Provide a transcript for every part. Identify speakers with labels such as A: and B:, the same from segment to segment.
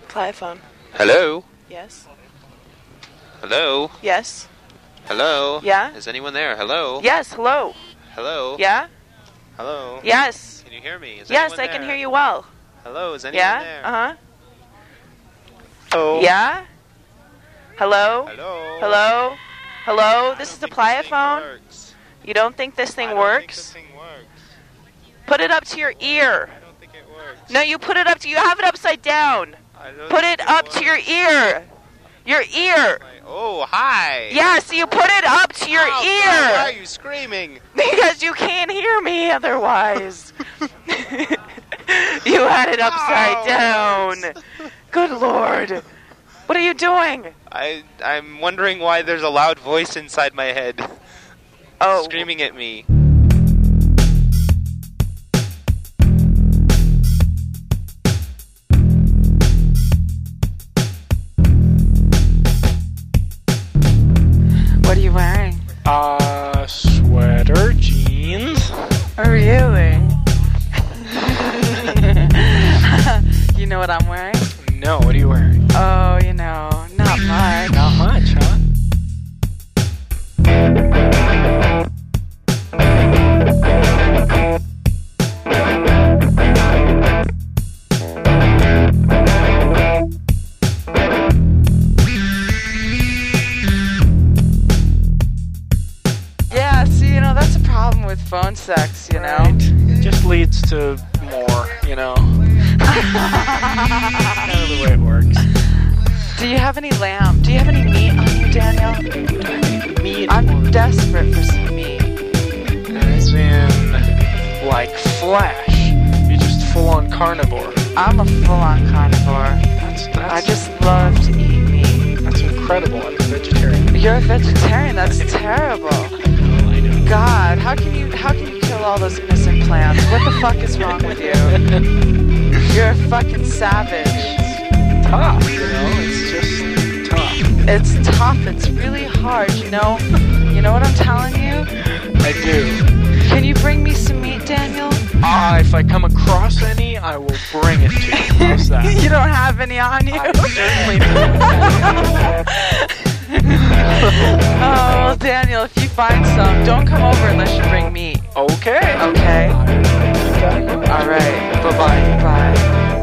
A: Pliaphone.
B: Hello?
A: Yes.
B: Hello?
A: Yes.
B: Hello?
A: Yeah?
B: Is anyone there? Hello?
A: Yes, hello.
B: Hello?
A: Yeah?
B: Hello?
A: Yes.
B: Can you hear me? Is
A: Yes,
B: anyone
A: I
B: there?
A: can hear you well.
B: Hello? Is anyone
A: Yeah?
B: there?
A: Uh-huh.
B: Hello?
A: Yeah? Hello?
B: Hello?
A: Hello? Hello? This is the Pliaphone?
B: Works.
A: You don't think this thing
B: I don't
A: works?
B: think this thing works.
A: Put it up to your ear.
B: I don't think it works.
A: No, you put it up to... You have it upside down.
B: I don't
A: Put
B: think
A: it up to your ear. Your ear.
B: Oh, hi.
A: Yes, you put it up to your
B: Oh,
A: ear.
B: God, why are you screaming?
A: Because you can't hear me otherwise. You had it upside down. Good Lord. What are you doing?
B: I'm wondering why there's a loud voice inside my head screaming at me.
A: What are you wearing?
C: Sweater, jeans.
A: Oh, really? You know what I'm wearing?
C: No, what are you wearing?
A: Oh, you know, not much.
C: Not much, huh?
A: Yeah, see, you know, that's a problem with phone sex, you know?
C: Right. It just leads to more, you know. Kind of the way it works.
A: Do you have any lamb? Do you have any meat on you, Daniel?
C: Meat.
A: I'm desperate for some meat.
C: As in, like Flash. You're just full-on carnivore.
A: I'm a full-on carnivore.
C: That's
A: I just love to eat meat.
C: That's incredible. I'm a vegetarian.
A: You're a vegetarian? That's terrible.
C: I know.
A: God, how can you kill all those innocent plants? What the fuck is wrong with you? You're a fucking savage.
C: Tough, you know? It's just tough.
A: It's tough. It's really hard, you know? You know what I'm telling you?
C: I do.
A: Can you bring me some meat, Daniel?
C: If I come across any, I will bring it to you. How's that?
A: You don't have any on you?
C: I certainly do.
A: Oh, well, Daniel, if you find some, don't come over unless you bring meat.
C: Okay.
A: Okay? All right. Bye-bye. Bye.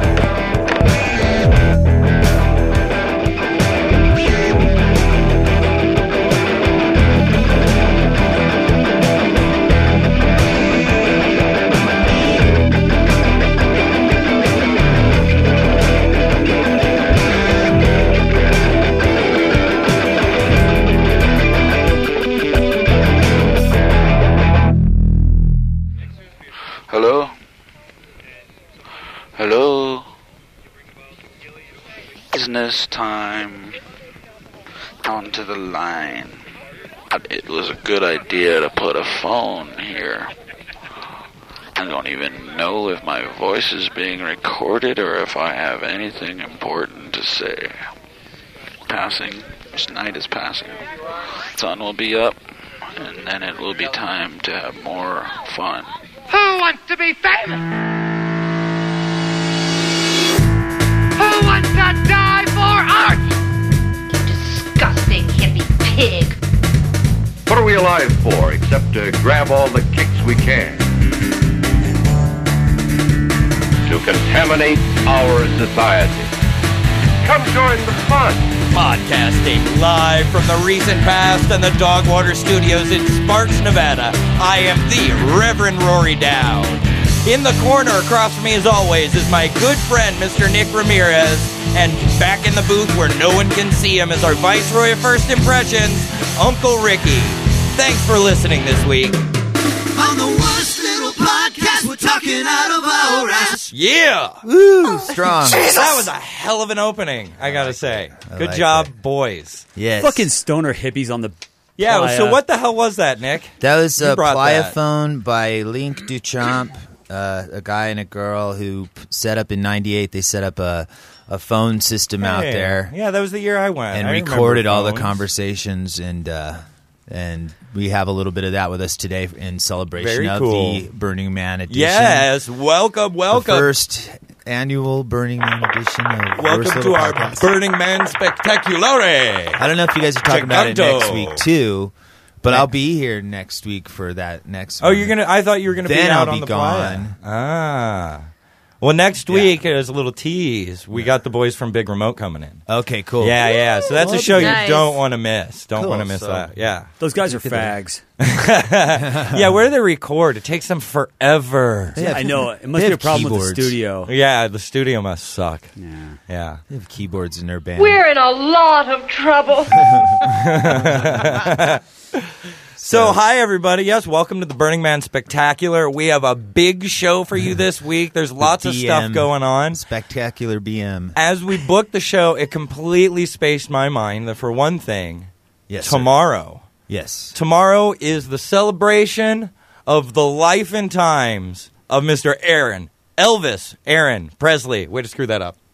D: Hello? Hello? Business time. Onto the line. It was a good idea to put a phone here. I don't even know if my voice is being recorded or if I have anything important to say. Passing. This night is passing. Sun will be up, and then it will be time to have more fun.
E: Who wants to be famous? Who wants to die for art?
F: You disgusting hippie pig.
G: What are we alive for except to grab all the kicks we can? To contaminate our society. Come join the fun.
H: Podcasting live from the recent past and the Dogwater Studios in Sparks, Nevada. I am the Reverend Rory Dowd. In the corner across from me, as always, is my good friend, Mr. Nick Ramirez. And back in the booth where no one can see him is our Viceroy of First Impressions, Uncle Ricky. Thanks for listening this week.
I: On the worst little podcast, we're talking out of our ass.
H: Yeah!
J: Woo! Strong.
H: That was a hell of an opening, I gotta say. Good
J: like
H: job,
J: it.
H: boys.
J: Yes.
K: Fucking stoner hippies on the...
H: Yeah,
K: Playa.
H: so what the hell was that, Nick?
J: That was
H: You
J: a
H: brought that.
J: Pliaphone by Link Duchamp, a guy and a girl who set up in '98. They set up a phone system out
H: Hey.
J: there
H: Yeah, that was the year I went.
J: and
H: I remember
J: recorded all the
H: phones.
J: conversations, and we have a little bit of that with us today in celebration
H: Very
J: of
H: cool.
J: the Burning Man edition.
H: Yes, welcome.
J: The first annual Burning Man edition of Worst
H: Welcome
J: Little
H: to our
J: Podcast.
H: Burning Man Spectaculare.
J: I don't know if you guys are talking about it
H: Giganto.
J: next week too, but I'll be here next week for that next
H: Oh,
J: one.
H: you're gonna? I thought you were gonna be
J: Then
H: out
J: I'll
H: on
J: be
H: the playa.
J: gone.
H: Ah. Well, next week, as a little tease, we got the boys from Big Remote coming in.
J: Okay, cool.
H: Yeah. So that's a show
K: Nice.
H: you don't want to miss. Don't
J: Cool,
H: want to miss
J: so-
H: that. Yeah.
L: Those guys are fags.
H: Yeah, where do they record? It takes them forever.
J: They have-
L: I know. It must
J: they
L: be a
J: have
L: problem with the
J: keyboards.
L: studio.
H: Yeah, the studio must suck. Yeah.
J: They have keyboards in their band.
K: We're in a lot of trouble.
H: So, hi, everybody. Yes, welcome to the Burning Man Spectacular. We have a big show for you this week. There's lots of stuff going on.
J: Spectacular BM.
H: As we booked the show, it completely spaced my mind that, for one thing,
J: Yes, sir.
H: tomorrow.
J: Yes.
H: Tomorrow is the celebration of the life and times of Mr. Elvis Aaron Presley. Way to screw that up.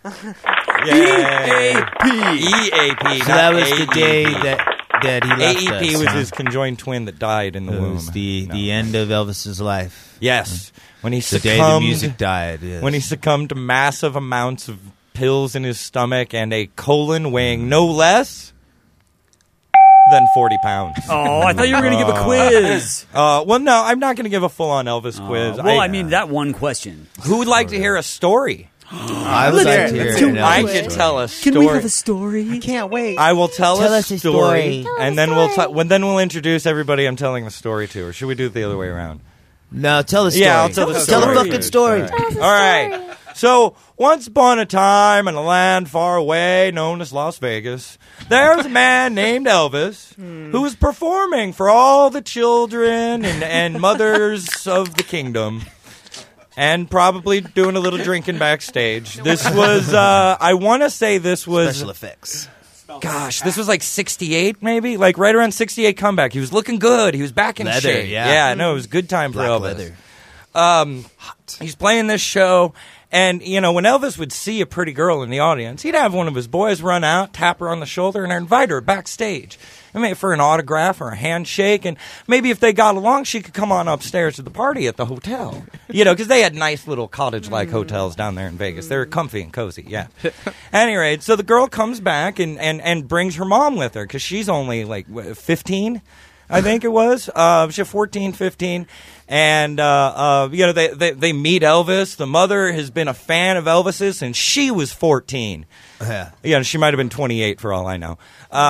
H: EAP.
J: So that was the day that he left
H: AEP
J: us,
H: was
J: huh?
H: his conjoined twin that died in the
J: It
H: womb.
J: was the end of Elvis's life.
H: Yes. When he
J: The day the
H: succumbed,
J: music died. Yes.
H: when he succumbed to massive amounts of pills in his stomach and a colon weighing no less than 40 pounds.
L: Oh, I thought you were going to give a quiz.
H: Well, no, I'm not going to give a full-on Elvis quiz.
L: Well, I mean, that one question.
H: Who would like to hear a story?
J: I would like to hear an
H: I
J: Elvis
H: can
J: story.
H: tell a story.
L: Can we have a story?
A: Can't wait.
H: I will tell
J: us a story.
H: and then we'll introduce everybody I'm telling the story to. Or should we do it the other way around?
J: No, tell the story.
H: Yeah, I'll tell the
J: Tell
H: story.
J: the fucking story.
H: All right. So, once upon a time in a land far away known as Las Vegas, there was a man named Elvis who was performing for all the children and mothers of the kingdom. And probably doing a little drinking backstage. This was, I want to say this was...
J: Special effects.
H: Gosh, this was like 68 maybe? Like right around 68 comeback. He was looking good. He was back in
J: Leather,
H: shape.
J: yeah.
H: No, it was a good time for
J: Black
H: Elvis.
J: leather.
H: He's playing this show, and, you know, when Elvis would see a pretty girl in the audience, he'd have one of his boys run out, tap her on the shoulder, and invite her backstage. I mean, for an autograph or a handshake, and maybe if they got along, she could come on upstairs to the party at the hotel. You know, because they had nice little cottage-like hotels down there in Vegas. They were comfy and cozy, yeah. At any rate, so the girl comes back and brings her mom with her, because she's only, like, 15, I think it was. She's 14, 15. And, you know, they meet Elvis. The mother has been a fan of Elvis's since she was 14.
J: Yeah.
H: You know, she might have been 28 for all I know.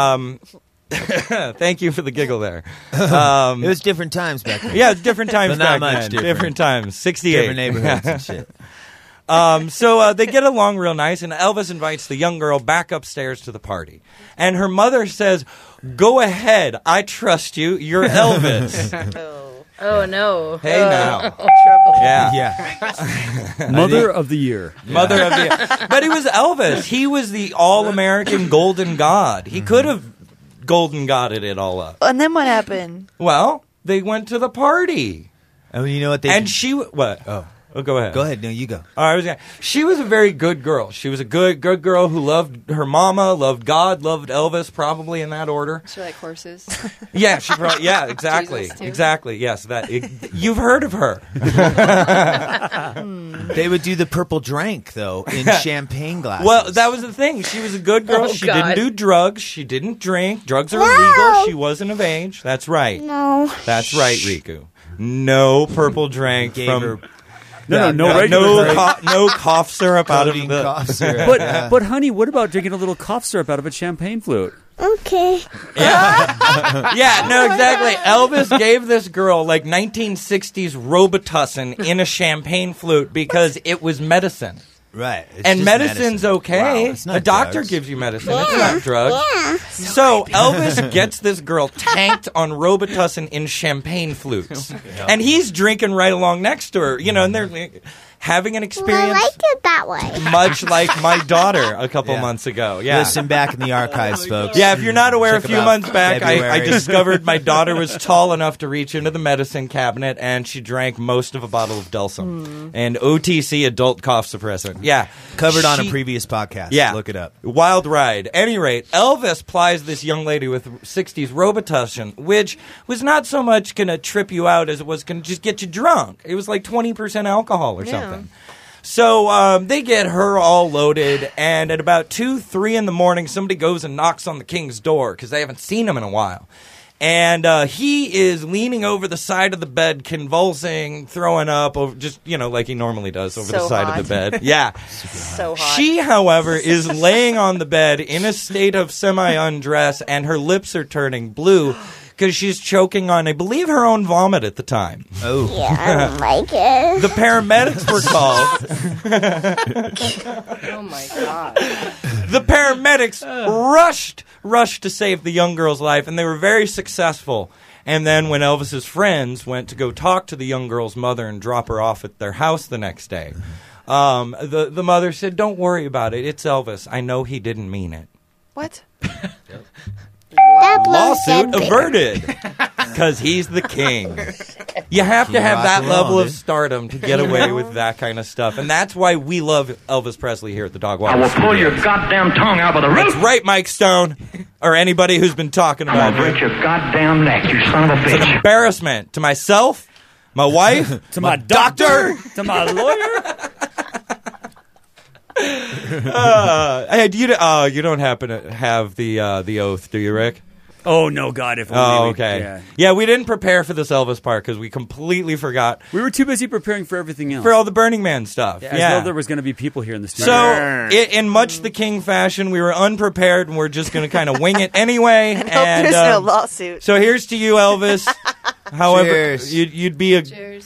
H: Thank you for the giggle there.
J: It was different times back then.
H: Yeah, it's different times
J: But not
H: back
J: much
H: then.
J: different.
H: Different times. 68.
J: Different neighborhoods and shit.
H: So they get along real nice, and Elvis invites the young girl back upstairs to the party. And her mother says, "Go ahead. I trust you. You're Elvis."
K: Oh, no.
H: Hey, now.
K: Trouble.
H: Yeah.
J: Yeah.
L: Mother of the year.
H: Mother of the... But he was Elvis. He was the all-American golden god. He could have golden godded it all up.
A: And then what happened?
H: Well, they went to the party.
J: Oh, you know what they
H: And
J: did?
H: she... What? Oh, go ahead.
J: Go ahead. No, you go.
H: She was a very good girl. She was a good girl who loved her mama, loved God, loved Elvis, probably in that order.
K: She like horses.
H: Yeah, she probably. Yeah, exactly,
K: Jesus, too.
H: exactly. Yes, you've heard of her.
J: They would do the purple drank, though, in champagne glasses.
H: Well, that was the thing. She was a good girl.
K: Oh,
H: she
K: God.
H: didn't do drugs. She didn't drink. Drugs are illegal. She wasn't of age. That's right.
M: No.
H: That's right, Riku. No purple drank
J: Gave
H: from.
J: her
H: No cough syrup out of
J: codeine
H: the.
J: cough syrup.
L: But honey, what about drinking a little cough syrup out of a champagne flute?
M: Okay.
H: Yeah, no, exactly. Elvis gave this girl like 1960s Robitussin in a champagne flute because it was medicine.
J: Right. It's
H: And
J: just
H: medicine's
J: medicine.
H: okay.
J: Wow, it's not
H: a doctor
J: drugs.
H: gives you medicine. It's not drugs.
M: Yeah.
H: So Elvis gets this girl tanked on Robitussin in champagne flutes. And he's drinking right along next to her. You know, and they're having an
M: Well, I
H: experience
M: like it that way.
H: much like my daughter a couple months ago. Yeah.
J: Listen back in the archives, folks.
H: Yeah, if you're not aware,
J: Check
H: a few
J: about
H: months back, I
J: February.
H: discovered my daughter was tall enough to reach into the medicine cabinet, and she drank most of a bottle of Dulcim, and OTC, adult cough suppressant. Yeah.
J: Covered on a previous podcast.
H: Yeah.
J: Look it up.
H: Wild ride. Any rate, Elvis plies this young lady with 60s Robitussin, which was not so much going to trip you out as it was going to just get you drunk. It was like 20% alcohol or something. So they get her all loaded, and at about 2, 3 in the morning, somebody goes and knocks on the king's door because they haven't seen him in a while. And he is leaning over the side of the bed, convulsing, throwing up, over, just, like he normally does over the side of the bed. Yeah.
K: So hot.
H: She, however, is laying on the bed in a state of semi-undress, and her lips are turning blue because she's choking on, I believe, her own vomit at the time.
J: Oh.
M: Yeah, I don't like it.
H: The paramedics were called.
K: Oh, my God.
H: The paramedics rushed to save the young girl's life, and they were very successful. And then when Elvis's friends went to go talk to the young girl's mother and drop her off at their house the next day, the mother said, "Don't worry about it. It's Elvis. I know he didn't mean it."
A: What?
H: Lawsuit averted. Because he's the king. You have to have that level of stardom to get away with that kind of stuff. And that's why we love Elvis Presley here at the Dog Water
G: I will
H: Studio.
G: pull your goddamn tongue out of the roof.
H: That's right, Mike Stone. Or anybody who's been talking about
G: I'm going to break your goddamn neck, you son of a
H: It's an
G: bitch.
H: embarrassment to myself, my wife,
L: to my doctor, to my lawyer.
H: You don't happen to have the oath, do you, Rick?
L: Oh, no, God, if only.
H: Oh, okay. Yeah, we didn't prepare for this Elvis part because we completely forgot.
L: We were too busy preparing for everything else.
H: For all the Burning Man stuff.
L: As though there was going to be people here in the studio.
H: So, in much the King fashion, we were unprepared, and we're just going to kind of wing it anyway.
A: And hope there's no lawsuit.
H: So here's to you, Elvis. However,
J: Cheers.
H: you'd be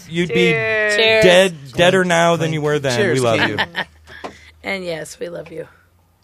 H: deader now than you were then.
J: Cheers,
H: we love
J: King.
H: you.
K: And yes, we love you.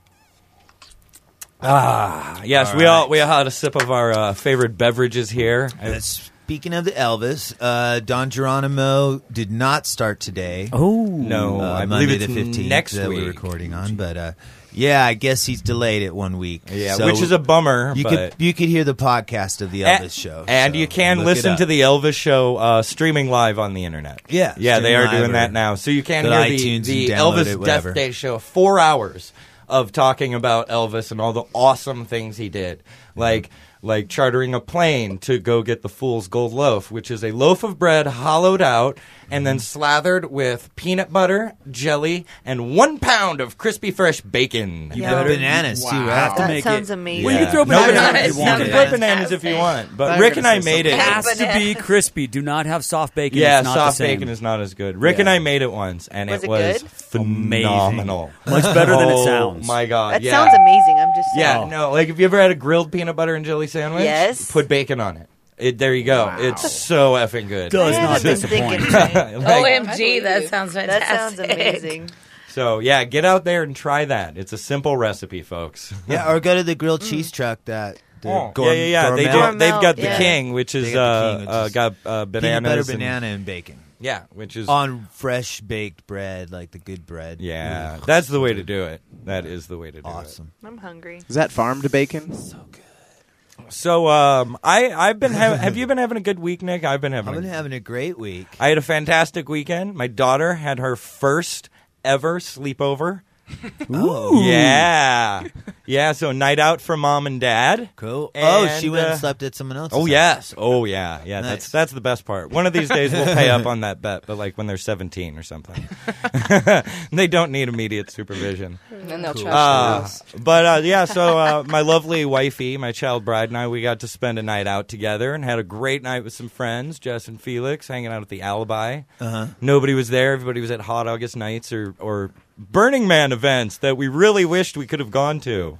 H: Yes, we all had a sip of our favorite beverages here.
J: Speaking of the Elvis, Don Geronimo did not start today.
L: Oh
H: no, I
J: Monday
H: believe it's
J: the 15th
H: next
J: that
H: week.
J: we're recording on, but yeah, I guess he's delayed it 1 week.
H: Yeah,
J: So
H: which is a bummer.
J: You
H: but
J: could hear the podcast of the Elvis show,
H: and
J: so
H: you can
J: look
H: listen
J: it
H: to
J: up.
H: the Elvis show streaming live on the internet.
J: Yeah,
H: they
J: streaming
H: are
J: live
H: doing
J: or
H: that now, so you can
J: go to
H: hear
J: iTunes
H: the
J: and download
H: Elvis
J: it, whatever.
H: Death Day show. 4 hours of talking about Elvis and all the awesome things he did, like chartering a plane to go get the Fool's Gold Loaf, which is a loaf of bread hollowed out and then slathered with peanut butter, jelly, and 1 pound of crispy fresh bacon.
J: You put bananas too, right?
A: That sounds amazing.
L: Well, you can throw bananas if you want.
H: You can put bananas if you want, but Rick and I made it.
L: It has to be crispy. Do not have soft bacon.
H: Yeah,
L: it's not
H: soft
L: the same.
H: bacon is not as good. Rick and I made it once, and
A: Was
H: it
A: it
H: was
A: good?
H: phenomenal.
L: Much better than it
H: Oh
L: sounds.
H: my god!
A: That
H: yeah.
A: sounds amazing. I'm just saying.
H: Yeah, no, like have you ever had a grilled peanut butter and jelly sandwich?
A: Yes.
H: Put bacon on it. There you go.
A: Wow.
H: It's so effing good.
L: Does
A: I
L: not
A: haven't been
L: disappoint.
A: thinking.
K: OMG, that sounds fantastic.
A: That sounds amazing.
H: So yeah, get out there and try that. It's a simple recipe, folks.
J: Yeah, or go to the grilled cheese truck that.
H: Yeah.
J: Gourmet.
H: They've got the
A: yeah.
H: King, which is
J: They got the King, which is
H: got
J: peanut
H: bananas,
J: butter, banana, and bacon
H: yeah, which is
J: on fresh baked bread, like the good bread.
H: yeah. That's the way to do it. That is the way to do
J: Awesome.
A: I'm hungry.
N: Is that farmed bacon?
J: So good.
H: it. So I've been have you been having a good week, Nick? I've been having
J: a great week.
H: I had a fantastic weekend. My daughter had her first ever sleepover.
J: Ooh.
H: Yeah. Yeah, so night out for mom and dad.
J: Cool.
H: And,
J: she went and slept at someone else's
H: Oh,
J: house.
H: yes. Oh, yeah. Yeah,
J: Nice.
H: that's the best part. One of these days we'll pay up on that bet, but like when they're 17 or something. They don't need immediate supervision.
K: And then they'll trash the house.
H: But yeah, so my lovely wifey, my child bride, and I, we got to spend a night out together and had a great night with some friends, Jess and Felix, hanging out at the Alibi.
J: Uh-huh.
H: Nobody was there. Everybody was at Hot August nights or Burning Man events that we really wished we could have gone to.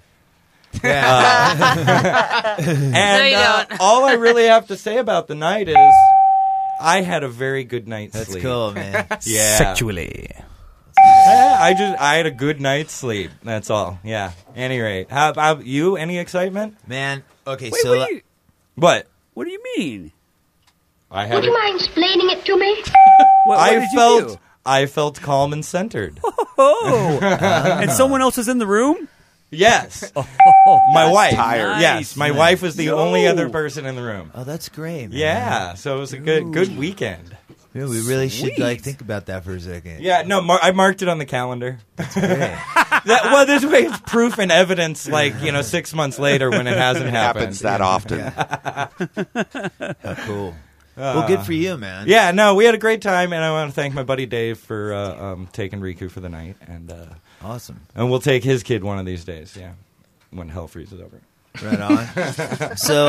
J: Yeah.
H: And
K: you don't.
H: all I really have to say about the night is I had a very good night's
J: That's
H: sleep.
J: cool, man.
H: Yeah.
L: Sexually.
H: I had a good night's sleep. That's all. Yeah. Any rate, how about you? Any excitement?
J: Man, okay,
L: Wait,
J: so
H: What?
L: what do you mean?
H: I had.
F: Would you mind explaining it to me?
L: What did you do?
H: I felt calm and centered.
L: Oh, and someone else is in the room?
H: Yes.
L: Oh,
H: My wife.
L: tired.
H: Yes, my
J: Nice.
H: wife was the
L: Yo.
H: only other person in the room.
J: Oh, that's great, man.
H: Yeah, so it was a good weekend.
J: Yeah, we really should
L: Sweet.
J: think about that for a second.
H: Yeah, no, I marked it on the calendar.
J: Great.
H: This way it's proof and evidence, 6 months later when it hasn't happened.
N: Happens that often.
J: How cool. Well, good for you, man.
H: Yeah, no, we had a great time, and I want to thank my buddy Dave for taking Riku for the night. And
J: awesome.
H: And we'll take his kid one of these days, yeah, when hell freezes over.
J: Right on. So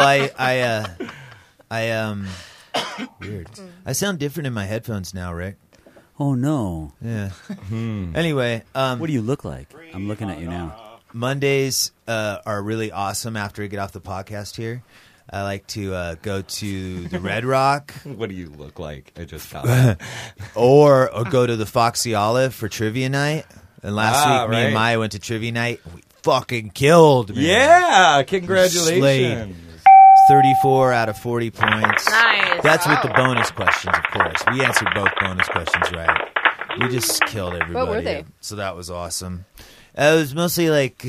J: weird. I sound different in my headphones now, Rick.
L: Oh, no.
J: Yeah. Anyway.
L: What do you look like? I'm looking at you now.
J: Mondays are really awesome after we get off the podcast here. I like to go to the Red Rock.
H: What do you look like? I just got that.
J: or go to the Foxy Olive for trivia night. And last week, me
H: right.
J: and Maya went to trivia night. We fucking killed, man.
H: Yeah, congratulations.
J: Slayed. 34 out of 40 points.
K: Nice.
J: That's with the bonus questions, of course. We answered both bonus questions right. We just killed everybody.
N: What were they?
J: So that was awesome. It was mostly like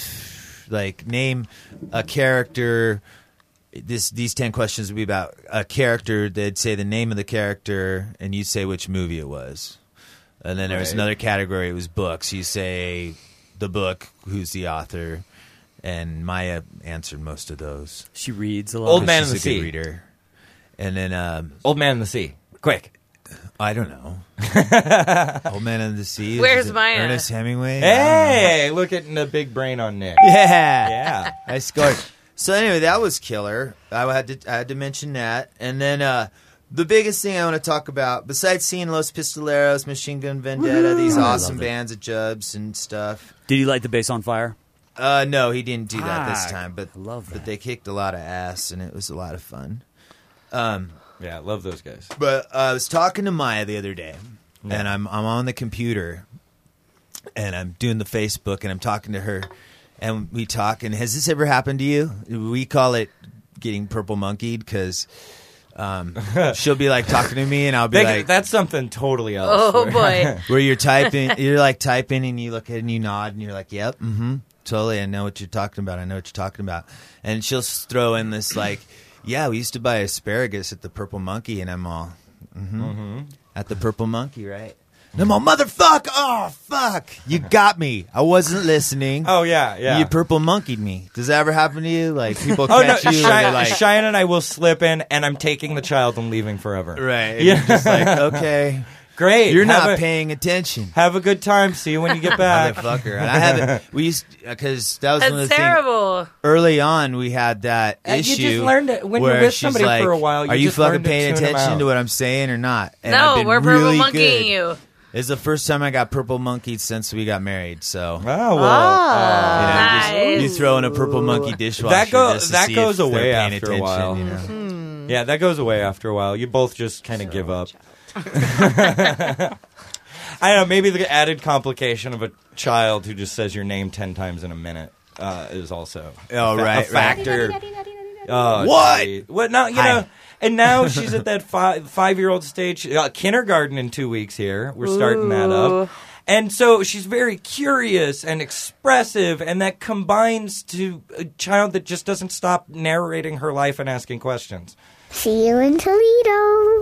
J: name a character. These 10 questions would be about a character. They'd say the name of the character, and you say which movie it was. And then there was another category. It was books. You say the book, who's the author, and Maya answered most of those.
L: She reads a lot.
H: Old Man in the
J: She's a good
H: Sea.
J: reader. And then
H: Old Man in the Sea. Quick.
J: I don't know. Old Man in the Sea.
K: Where's
J: Is it
K: Maya?
J: Ernest Hemingway.
H: Hey, look at the big brain on Nick.
J: Yeah. I scored. So anyway, that was killer. I had to mention that. And then the biggest thing I want to talk about, besides seeing Los Pistoleros, Machine Gun Vendetta, these awesome bands at Jubs and stuff.
L: Did you light the bass on fire?
J: No, he didn't do that this time. But
L: But
J: they kicked a lot of ass, and it was a lot of fun.
H: Yeah, I love those guys.
J: But I was talking to Maya the other day, and I'm on the computer, and I'm doing the Facebook, and I'm talking to her, and we talk. And has this ever happened to you? We call it getting purple monkeyed because she'll be like talking to me, and I'll be like,
H: "That's something totally else."
K: Oh boy!
J: Where you're typing, and you look at it and you nod, and you're like, "Yep, totally. I know what you're talking about. I know what you're talking about." And she'll throw in this like. Yeah, we used to buy asparagus at the Purple Monkey, and I'm all, at the Purple Monkey, right? And I'm all, motherfucker! Oh, fuck! You got me. I wasn't listening.
H: Oh, yeah.
J: You Purple Monkeyed me. Does that ever happen to you? Like, people
H: Oh,
J: catch
H: no,
J: you, and they're like...
H: Cheyenne and I will slip in, and I'm taking the child and leaving forever.
J: Right. And
H: Yeah.
J: you're just like, okay.
H: Great.
J: You're not paying attention.
H: Have a good time. See you when you get back.
J: Motherfucker. And I haven't... We used... Because that was one of the
K: That's terrible.
J: things... Early on, we had that issue.
H: You just learned it when you're
J: where
H: with
J: she's
H: somebody
J: like,
H: for a while.
J: Are you
H: just
J: fucking
H: learned to
J: paying
H: tune 'em
J: attention
H: out.
J: to what I'm saying or not? And
K: No,
J: I've been
K: we're purple
J: really
K: monkeying
J: good.
K: you.
J: It's the first time I got purple monkeyed since we got married. So,
H: Oh, well.
K: Nice.
J: you throw in a purple monkey dishwasher.
H: That
J: just to see
H: goes
J: if
H: away
J: they're paying
H: after a
J: attention,
H: while.
J: you know?
H: Yeah, that goes away after a while. You both just kind of give up. I don't know, maybe the added complication of a child who just says your name 10 times in a minute is also a factor. Oh,
J: What?
H: Geez. What? No, you know. And now she's at that 5-year-old stage. Kindergarten in 2 weeks here. We're starting that up. And so she's very curious and expressive, and that combines to a child that just doesn't stop narrating her life and asking questions.
M: See you in Toledo.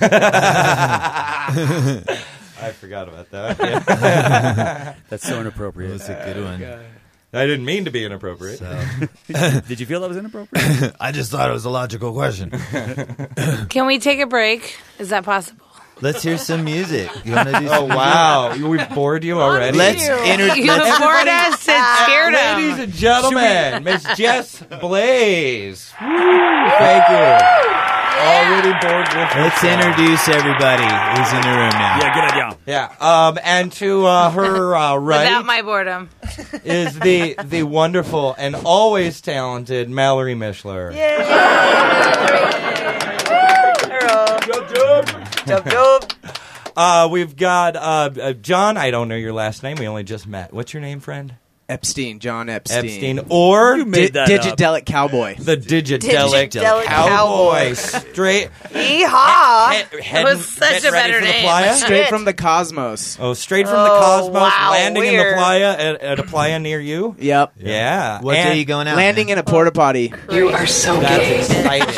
H: I forgot about that. Yeah.
L: That's so inappropriate.
J: That's a good one.
H: I didn't mean to be inappropriate.
L: Did you feel that was inappropriate?
J: I just thought it was a logical question.
K: Can we take a break? Is that possible?
J: Let's hear some music. You want to do some
H: Oh, wow. We've bored you already?
J: Let's
K: You bored us and scared us.
H: Ladies and gentlemen, Miss Jess Blaze. Thank you. Already bored with her
J: Let's
H: song.
J: introduce everybody who's in the room now.
L: Yeah, good idea.
H: Yeah. And to her
K: Without
H: right
K: my boredom.
H: is the wonderful and always talented Mallory Mishler. We've got John. I don't know your last name. We only just met. What's your name, friend?
O: Epstein, John Epstein.
H: Epstein. Or
O: Digidelic Cowboy.
H: The Digidelic
O: Digidelic
H: Cowboy. Straight.
K: Yeehaw! It was such a better name.
O: Straight from the cosmos.
H: Oh, straight from the cosmos,
K: wow,
H: landing in the
K: weird.
H: playa at a playa near you?
O: Yep.
H: Yeah.
J: What day are you going out?
O: Landing in a porta potty.
K: You are so
H: That's exciting.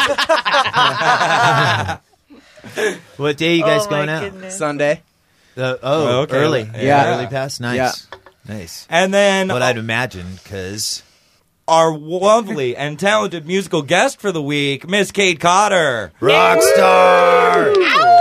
J: What day are you guys
K: Oh,
J: going
K: my
J: out?
K: goodness.
O: Sunday.
H: Okay.
J: Early.
O: Yeah.
J: Early pass. Nice.
O: Yeah.
J: Nice.
H: And then
J: What I'd imagine, because
H: our lovely and talented musical guest for the week, Miss Kate Cotter.
J: Rockstar!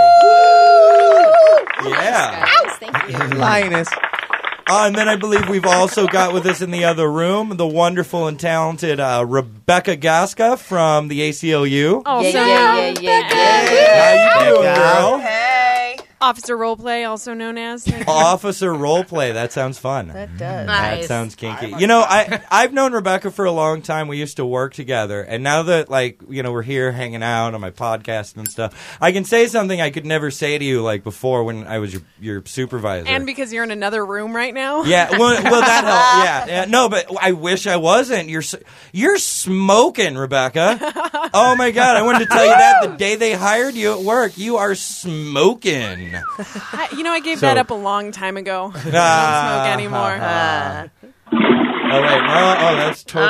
H: Yeah.
N: Thank you.
O: Lioness.
H: And then I believe we've also got with us in the other room the wonderful and talented Rebecca Gasca from the ACLU.
K: Oh,
N: Yeah.
H: How you doing, girl?
A: Hey.
K: Officer Roleplay, also known as.
H: Officer Roleplay. That sounds fun.
N: That does.
H: That
K: Nice.
H: sounds kinky. You know, I've known Rebecca for a long time. We used to work together. And now that, like, you know, we're here hanging out on my podcast and stuff, I can say something I could never say to you, like, before when I was your supervisor.
K: And because you're in another room right now.
H: Yeah, well, that helped. Yeah. No, but I wish I wasn't. You're smoking, Rebecca. Oh, my God. I wanted to tell you that the day they hired you at work. You are smoking.
K: I gave that up a long time ago. I don't smoke anymore.
H: Oh, wait. No, that's totally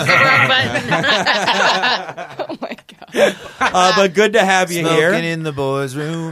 N: that was the wrong button. Oh, my God.
H: but good to have you here.
J: Smoking in the boys' room.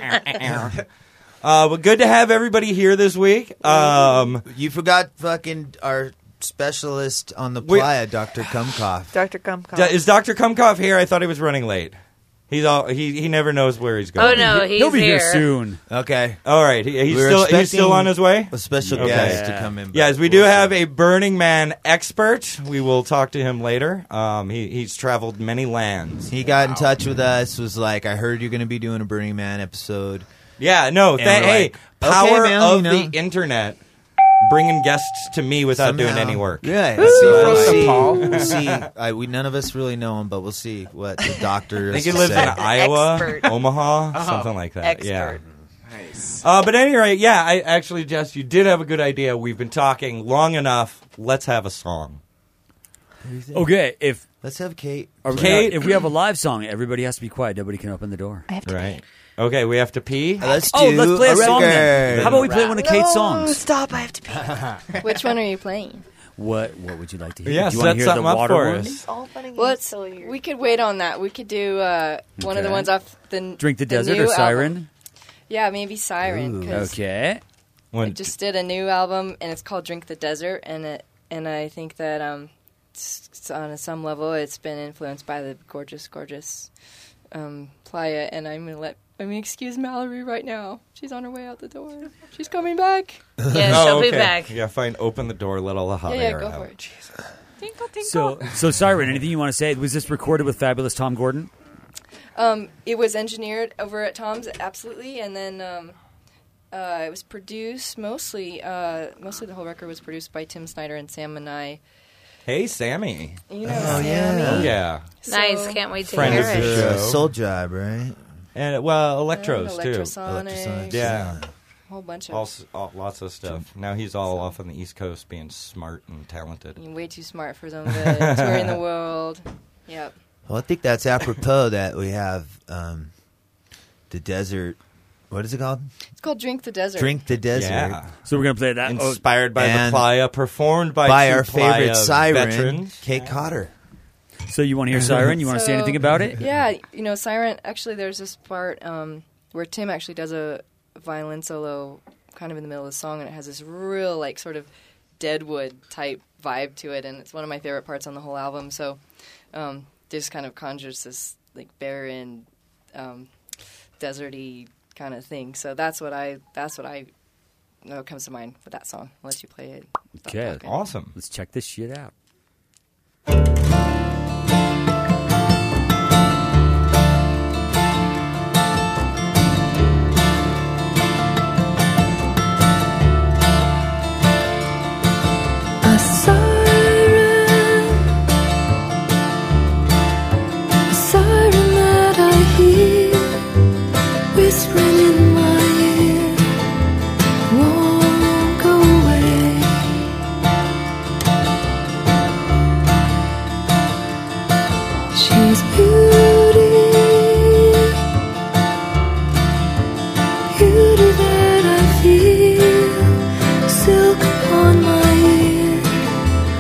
H: But good to have everybody here this week.
J: You forgot fucking our specialist on the playa, Dr. Kumkoff.
A: Dr. Kumkoff.
H: Is Dr. Kumkoff here? I thought he was running late. He never knows where he's going.
N: Oh, no,
L: He'll be here soon.
J: Okay.
H: All right. He's still on his way?
J: A special guest to come in.
H: Yes, we do have a Burning Man expert. We will talk to him later. He's traveled many lands.
J: He got in touch with us, was like, I heard you're going to be doing a Burning Man episode.
H: Yeah, no.
J: Hey,
H: power
J: man,
H: of the internet. Bringing guests to me without doing any work.
J: Yeah.
O: We'll
J: see. None of us really know him, but we'll see what the doctor
H: I
J: is.
H: think he lives in Iowa, Omaha, something like that.
A: Expert.
H: Yeah.
O: Nice.
H: But anyway, yeah, I actually, Jess, you did have a good idea. We've been talking long enough. Let's have a song.
L: Okay,
J: let's have Kate.
L: If we have a live song, everybody has to be quiet. Nobody can open the door.
N: I have to
H: Right. Okay, we have to pee.
J: Let's
L: play a song then.
J: record.
L: How about we play one of Kate's songs?
A: Stop, I have to pee.
N: Which one are you playing?
L: What would you like to hear?
H: Yeah,
L: Do you want
H: set
L: to hear the
H: something up
L: water
H: for
L: one?
H: us.
A: All fun and
N: Well,
A: games till you're-
N: we could wait on that. We could do one of the
L: Okay.
N: ones off the
L: Drink the
N: the
L: Desert
N: new
L: or Siren?
N: album. Yeah, maybe Siren. 'Cause
L: Okay.
N: I just did a new album, and it's called Drink the Desert, and I think that on some level it's been influenced by the gorgeous Playa, and I'm going to excuse Mallory right now. She's on her way out the door. She's coming back.
K: Yeah, she'll be back.
H: Yeah, fine. Open the door. Let all the hot
N: Yeah,
H: air
N: go
H: out.
N: for it.
H: Jesus.
K: Tinkle, tinkle.
L: So Siren, anything you want to say? Was this recorded with fabulous Tom Gordon?
N: It was engineered over at Tom's, absolutely, and then it was produced mostly the whole record was produced by Tim Snyder and Sam Menai.
H: Hey, Sammy.
N: You know
J: Oh,
N: Sammy.
J: yeah.
H: Oh, yeah.
K: Nice, can't wait to
H: Friend
K: hear
H: of
K: it.
H: the show.
J: Soul Job, right?
H: And, Electros,
N: And
H: too.
N: Electrosonics.
H: Yeah.
N: A whole bunch of
H: Lots of stuff. Now he's all off on the East Coast being smart and talented.
N: way too smart for some of the touring the world. Yep.
J: Well, I think that's apropos that we have the desert. What is it called?
N: It's called Drink the Desert.
J: Drink the Desert.
H: Yeah.
L: So we're going to play that.
H: Inspired by the
J: And
H: Playa, performed by two
J: our favorite
H: Playa
J: siren,
H: veterans.
J: Kate Cotter.
L: So you want to hear Siren? You want to say anything about it?
N: Yeah, Siren, actually there's this part where Tim actually does a violin solo kind of in the middle of the song, and it has this real, like, sort of Deadwood type vibe to it, and it's one of my favorite parts on the whole album. So just kind of conjures this, like, barren, deserty kind of thing. So that's what comes to mind with that song. I'll let you play it.
L: Okay.
H: Awesome.
L: Let's check this shit out.
P: Whispering in my ear, won't go away. She's beauty, beauty that I feel, silk upon my ear,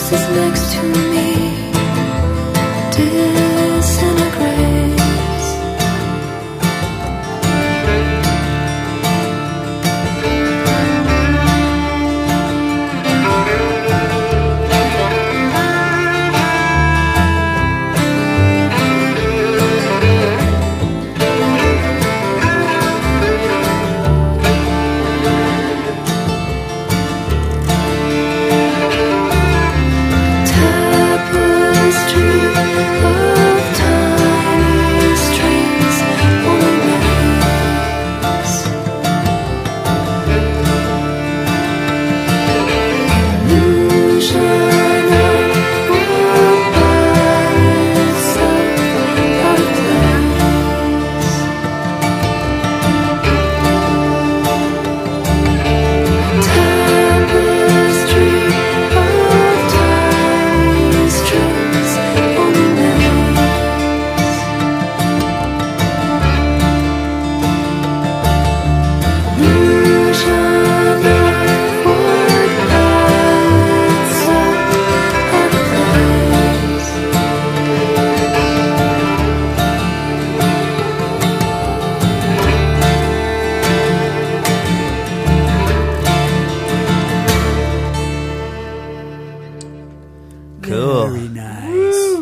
P: is next to me disintegrates.
J: Cool.
L: Very nice.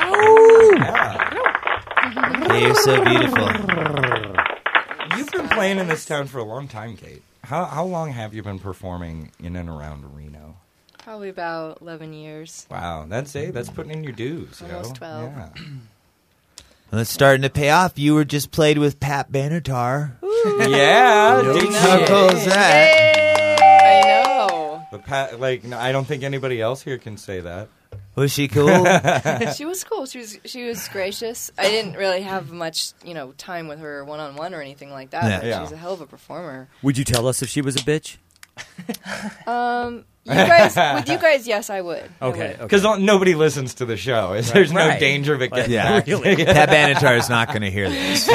J: Yeah, you're so beautiful.
Q: You've been playing in this town for a long time, Kate. How long have you been performing in and around Reno?
N: Probably about 11 years.
Q: Wow, that's putting in your dues.
N: Almost 12.
Q: Yeah.
J: Well, it's starting to pay off. You were just played with Pat Benatar.
Q: Yeah,
J: how cool is that?
N: I know.
Q: But Pat, I don't think anybody else here can say that.
J: Was she cool?
N: She was cool. She was gracious. I didn't really have much, time with her one-on-one or anything like that.
J: Yeah.
N: But
Q: Yeah.
N: she was a hell of a performer.
L: Would you tell us if she was a bitch?
N: With you guys, yes, I would.
L: Okay.
Q: Because nobody listens to the show. There's no danger of it getting back.
J: Really? Pat Benatar is not going to hear this.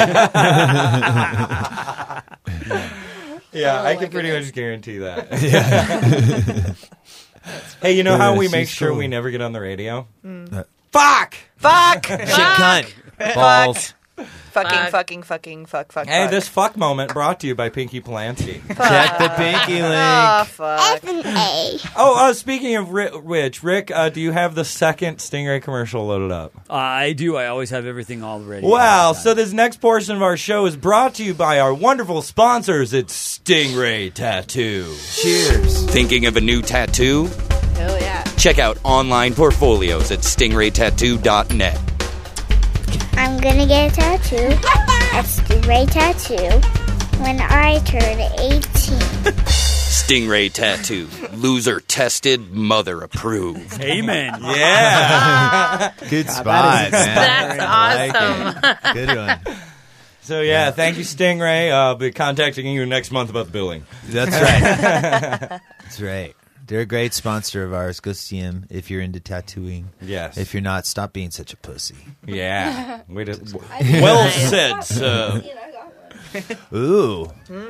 Q: Yeah, I can pretty much guarantee that. Yeah. Hey, you know how we make sure we never get on the radio? Fuck!
A: Fuck!
J: Shit, cunt. Balls.
A: Fuck.
Q: Hey, this fuck moment brought to you by Pinky Polanski.
J: Check the pinky link.
A: Oh, fuck.
M: F&A.
Q: Oh, speaking of which, Rick, do you have the second Stingray commercial loaded up?
L: I do. I always have everything all ready.
Q: Wow, so this next portion of our show is brought to you by our wonderful sponsors. It's Stingray Tattoo.
J: Cheers.
H: Thinking of a new tattoo?
N: Hell yeah.
H: Check out online portfolios at stingraytattoo.net.
M: I'm gonna get a tattoo at Stingray Tattoo when I turn 18.
H: Stingray Tattoo. Loser tested, mother approved.
L: Amen.
Q: Yeah.
J: Good spot, man.
R: That's awesome.
J: Good one.
Q: So, yeah, thank you, Stingray. I'll be contacting you next month about the billing.
J: That's right. That's right. They're a great sponsor of ours. Go see them if you're into tattooing.
Q: Yes.
J: If you're not, stop being such a pussy.
Q: Yeah. Well said, sir.
J: Ooh.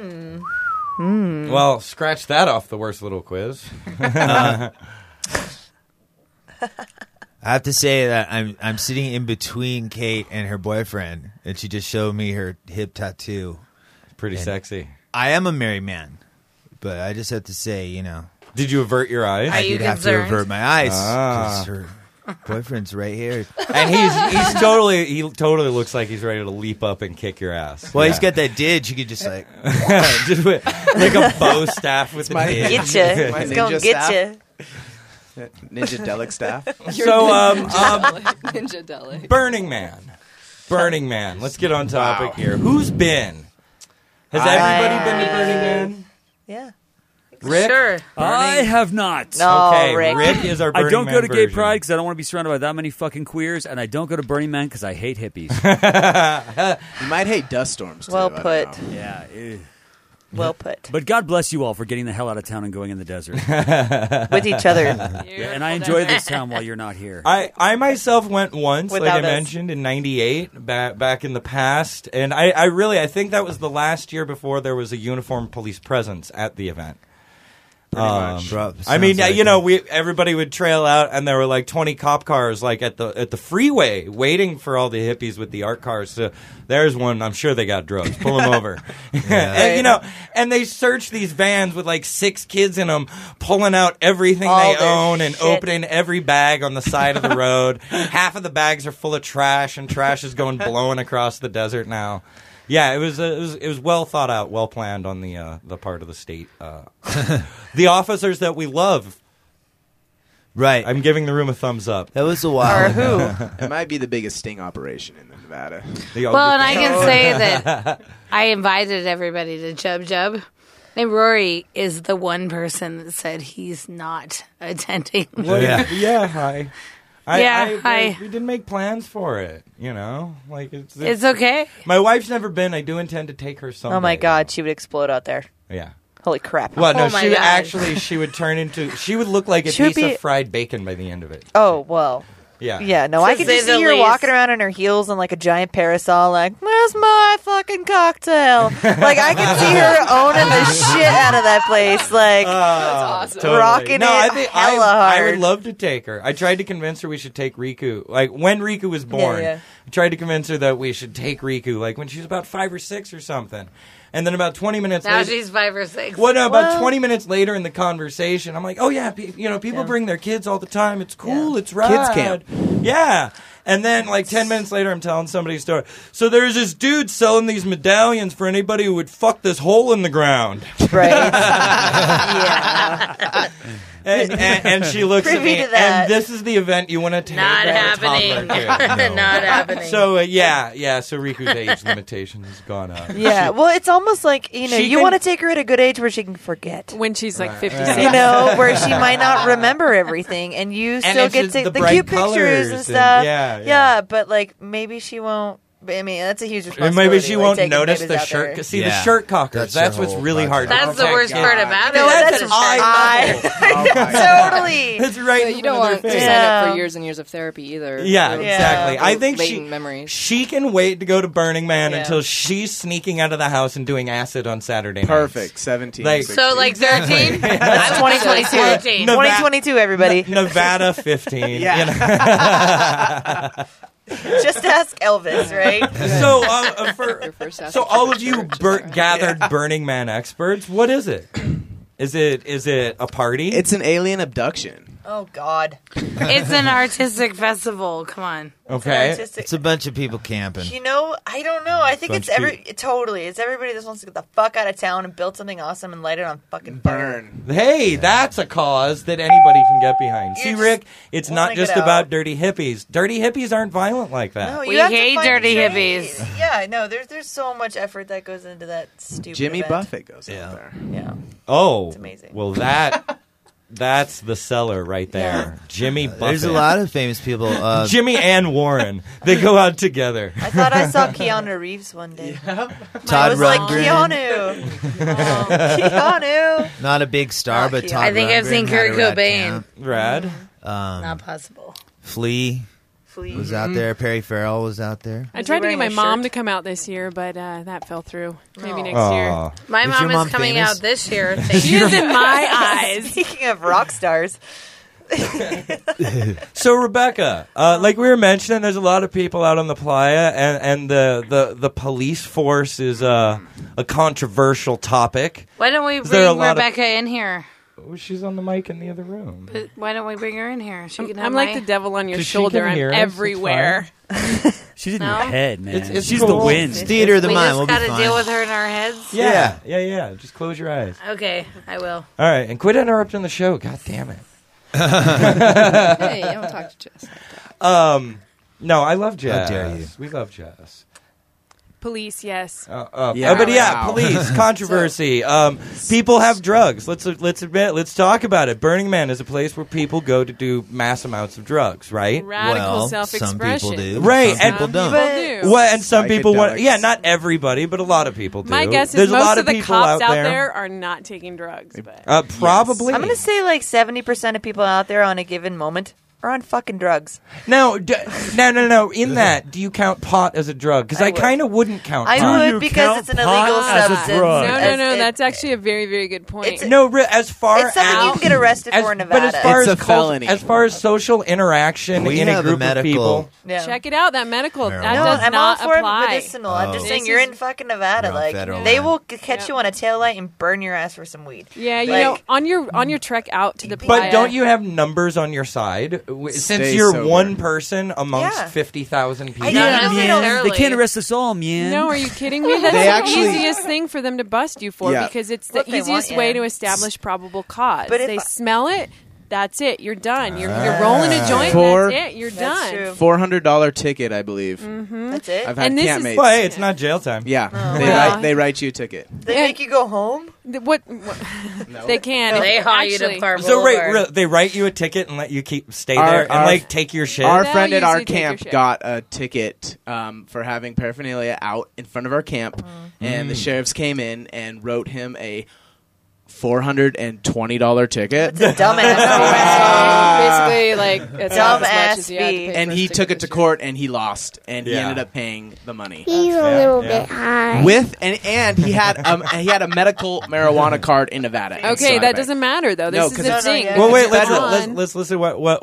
Q: Well, scratch that off the worst little quiz.
J: I have to say that I'm sitting in between Kate and her boyfriend, and she just showed me her hip tattoo.
Q: Pretty sexy.
J: I am a married man, but I just have to say,
Q: Did you avert your eyes?
J: I did have to avert my eyes.
Q: Ah.
J: 'Cause her boyfriend's right here.
Q: And he totally looks like he's ready to leap up and kick your ass.
J: Well, he's got that didge. You could just like
Q: a bow staff with the didge.
A: Get ya. It's gonna get ya.
O: Ninja Delic staff.
Q: So,
N: Ninja Delic.
Q: Burning Man. Let's get on topic here. Who's been? Has everybody been to Burning Man?
A: Yeah.
Q: Rick?
R: Sure.
L: I have not.
A: No,
Q: Okay,
A: Rick.
Q: is our Burning
L: I don't
Q: Man
L: go to Gay
Q: version.
L: Pride because I don't want to be surrounded by that many fucking queers, and I don't go to Burning Man because I hate hippies.
O: You might hate dust storms, too.
A: Well
O: I don't
A: put.
O: know.
L: Yeah.
A: Well put.
L: But God bless you all for getting the hell out of town and going in the desert.
A: With each other.
L: Yeah, and I enjoy this town while you're not here.
Q: I myself went once, like I
A: Without us.
Q: mentioned, in '98, back in the past, and I think that was the last year before there was a uniformed police presence at the event.
O: much.
Q: I mean,
J: Sounds
Q: you know, everybody would trail out, and there were like 20 cop cars like at the freeway waiting for all the hippies with the art cars. So there's one. I'm sure they got drugs. Pull them over. And, you know, and they search these vans with like 6 kids in them, pulling out everything
S: All
Q: they
S: their
Q: own and
S: shit.
Q: opening every bag on the side of the road. Half of the bags are full of trash, and trash is going blowing across the desert now. Yeah, it was well thought out, well planned on the part of the state. The officers that we love.
J: Right.
Q: I'm giving the room a thumbs up.
J: That was a while ago.
O: It might be the biggest sting operation in Nevada.
R: Well, and I can say that I invited everybody to Jub Jub. And Rory is the one person that said he's not attending.
Q: Well, yeah, hi.
R: Hi.
Q: We didn't make plans for it, you know? Like
R: It's okay.
Q: My wife's never been. I do intend to take her someday.
S: Oh my God, she would explode out there.
Q: Yeah.
S: Holy crap.
Q: Well, no,
S: Oh my
Q: she would
S: God.
Q: actually, she would look like a
S: She would
Q: piece
S: be-
Q: of fried bacon by the end of it.
S: Oh, well.
Q: Yeah.
S: Yeah, no,
R: To
S: I can
R: say
S: just
R: the
S: see her
R: least.
S: walking around in her heels and like a giant parasol, like, where's my fucking cocktail? Like, I can see her owning the shit out of that place. Like,
Q: Totally.
S: rocking
Q: No,
S: it
Q: I think
S: hella
Q: I
S: hard.
Q: would love to take her. I tried to convince her we should take Riku. Like, when Riku was born,
S: Yeah.
Q: I tried to convince her that we should take Riku, like, when she was about 5 or 6 or something. And then about 20 minutes
R: Now
Q: later...
R: she's 5 or 6.
Q: Well, no, about 20 minutes later in the conversation, I'm like, oh, yeah, people bring their kids all the time. It's cool. It's rad.
O: Kids camp.
Q: Yeah. And then, like, 10 minutes later, I'm telling somebody a story. So there's this dude selling these medallions for anybody who would fuck this hole in the ground.
S: Right. Yeah.
Q: And she looks at
S: Privy
Q: me,
S: to that.
Q: and this is the event you want to take.
R: Not
Q: that
R: happening.
Q: toddler to.
R: Not happening.
Q: So, so Riku's age limitation has gone up.
S: Yeah, well, it's almost like, you know,
Q: She
S: you
Q: can-
S: want to take her at a good age where she can forget.
K: When she's like 56.
S: You know, where she might not remember everything, and you still
Q: it's
S: get
Q: just
S: to
Q: the
S: the
Q: bright
S: cute pictures
Q: colors
S: and
Q: and-
S: stuff.
Q: yeah.
S: But like maybe she won't. But, I mean, that's a huge
Q: And
S: responsibility.
Q: maybe she
S: like,
Q: won't
S: taking
Q: notice
S: babies
Q: the
S: out
Q: shirt.
S: there.
Q: See, the shirt cockers. That's what's really hard. to
R: That's the
Q: protect.
R: worst part about
S: No,
R: it.
S: that's
R: the
Q: eye
R: shirt.
S: Totally.
Q: It's right.
N: But you don't want to sign up for years and years of therapy either.
Q: Yeah,
N: For
Q: exactly. I think
N: latent memories.
Q: she can wait to go to Burning Man
N: Yeah.
Q: until she's sneaking out of the house and doing acid on Saturday nights.
O: Perfect. 17.
Q: Like-
O: 16.
R: So, like 13?
S: That's 2022.
R: 14.
S: 2022, everybody.
Q: Nevada 15.
S: Yeah.
Q: You know?
S: Just ask Elvis, right?
Q: So all of you gathered Burning Man experts, what is it? Is it a party?
O: It's an alien abduction.
S: Oh God.
R: It's an artistic festival. Come on.
Q: Okay.
J: It's a bunch of people camping.
S: You know, I don't know. I think
J: Bunch
S: it's
J: of
S: totally. It's everybody that wants to get the fuck out of town and build something awesome and light it on fucking fire.
Q: Hey, that's a cause that anybody can get behind. See, Rick, it's not
S: wanna
Q: just
S: get
Q: about
S: out.
Q: dirty hippies. Dirty hippies aren't violent like that.
S: No,
R: We
S: you have to
R: hate
S: find
R: dirty
S: straight-
R: hippies.
S: Yeah, no, there's so much effort that goes into that stupid
O: Jimmy
S: event.
O: Buffett goes out there.
S: Yeah.
Q: Oh,
S: It's amazing.
Q: Well, that's the seller right there. Jimmy Buffett.
J: There's a lot of famous people.
Q: Jimmy and Warren. They go out together.
S: I thought I saw Keanu Reeves one day. I
J: Todd
S: was like,
J: Rundgren.
S: Keanu. Keanu.
J: Not a big star, but Todd
R: I think I've
J: Rundgren
R: seen
J: had a
R: Kurt
J: rad
R: Cobain.
J: camp.
Q: Rad.
R: Not possible.
J: Flea was out there. Perry Farrell was out there.
K: I
S: Was
K: tried
S: he
K: to get
S: wearing
K: my
S: a
K: mom
S: shirt?
K: to come out this year, but that fell through. Maybe
S: Oh.
K: next year.
R: My
J: Is
R: mom
J: your
R: is
J: mom
R: coming
J: famous?
R: out this year.
K: She is in my eyes.
S: Speaking of rock stars.
Q: So Rebecca, like we were mentioning, there's a lot of people out on the playa, and the police force is a controversial topic.
R: Why don't we
Q: Is there a
R: bring
Q: lot of-
R: Rebecca in here?
Q: Oh, she's on the mic in the other room.
R: But why don't we bring her in here? She can have
K: I'm like
R: my-
K: the devil on your
Q: Because she
K: shoulder.
Q: can
K: I'm
Q: hear us, it's
K: everywhere.
L: She's in
R: No?
L: your head, man.
Q: It's
L: She's
Q: cool.
L: the wind.
J: It's theater of the
R: we
J: mind.
R: just
J: We'll
R: got
J: be
R: to
J: fine.
R: deal with her in our heads.
Q: Yeah. Just close your eyes.
R: Okay, I will.
Q: All right, and quit interrupting the show. God damn it.
N: Hey, you don't talk to Jess like that.
Q: No, I love jazz.
J: How dare you.
Q: We love jazz.
K: Police, yes.
Q: But yeah,
O: Wow.
Q: police controversy. People have drugs. Let's admit. Let's talk about it. Burning Man is a place where people go to do mass amounts of drugs, right?
K: Radical
J: Well,
K: self-expression.
J: some people do.
Q: Right,
J: Some
Q: and
J: people don't.
K: People do.
Q: Well, and some people want.
O: Psychedelics.
Q: Yeah, not everybody, but a lot of people do.
K: My guess is
Q: There's a
K: most
Q: lot
K: of the
Q: people
K: cops out
Q: there.
K: there are not taking drugs. But
Q: Probably.
S: I'm going to say like 70% of people out there on a given moment are on fucking drugs.
Q: No. In that, do you count pot as a drug? Because I kind of wouldn't count pot.
S: I would because it's an illegal substance.
K: No. That's actually a very, very good point.
Q: As far
S: it's something you can get arrested for in Nevada.
Q: But as far
O: It's
Q: as
O: a felony.
Q: As far as social interaction
J: We
Q: in a
J: have
Q: group
J: a
Q: of people.
S: Yeah.
K: Check it out. That medical that
J: Marijuana.
K: does
S: I'm
K: not
S: all for
K: apply.
S: medicinal. I'm just
J: Oh.
S: saying you're in fucking Nevada.
J: You're on
S: Like
J: federal
S: they
J: land.
S: will catch you on a taillight and burn your ass for some weed.
K: Yeah, you
S: Like-
K: know, on your trek out to the playa.
Q: But don't you have numbers on your side? Since
O: Stay
Q: you're
O: sober.
Q: one person amongst
S: Yeah.
Q: 50,000 people.
L: They can't arrest us all, man.
K: No, are you kidding me? That's
O: They
K: the
O: actually-
K: easiest thing for them to bust you for
O: Yeah.
K: because it's
S: What
K: the
S: they
K: easiest
S: want,
K: way
S: yeah.
K: to establish probable cause.
S: But if
K: they
S: I-
K: smell it, that's it. You're done. You're rolling a joint.
O: For-
K: That's it. You're
S: That's
K: done.
S: true.
O: $400 ticket, I believe.
S: That's it.
O: I've had
K: And this is-
O: campmates.
Q: Well, hey, it's not jail time.
O: Yeah,
K: Well.
O: they write you a ticket.
S: They make you go home.
K: What? They can.
R: They haul you to
K: Actually,
R: Park
Q: So
R: Boulevard.
Q: they write you a ticket and let you stay
O: Our-
Q: there and
O: our-
Q: take your shit.
O: Our
K: They'll
O: friend at our
K: usually take your
O: camp
K: shit.
O: got a ticket for having paraphernalia out in front of our camp, and the sheriffs came in and wrote him a $420 ticket.
S: It's a dumbass.
K: basically, like it's not as much
S: Dumbass
K: as you had to
S: fee.
K: pay
O: And
K: for
O: he
K: a
O: took it
K: ticket
O: to
K: this year.
O: court, and he lost, and he
Q: Yeah.
O: ended up paying the money.
M: He's a little bit high.
O: With and he had a medical marijuana card in Nevada. in
K: Okay, that
O: Sonic.
K: doesn't matter though.
O: No,
K: This
O: 'cause
K: is the
O: it's-
K: thing.
S: No,
Q: Well, wait.
K: It's
Q: Let's
K: on-
Q: listen.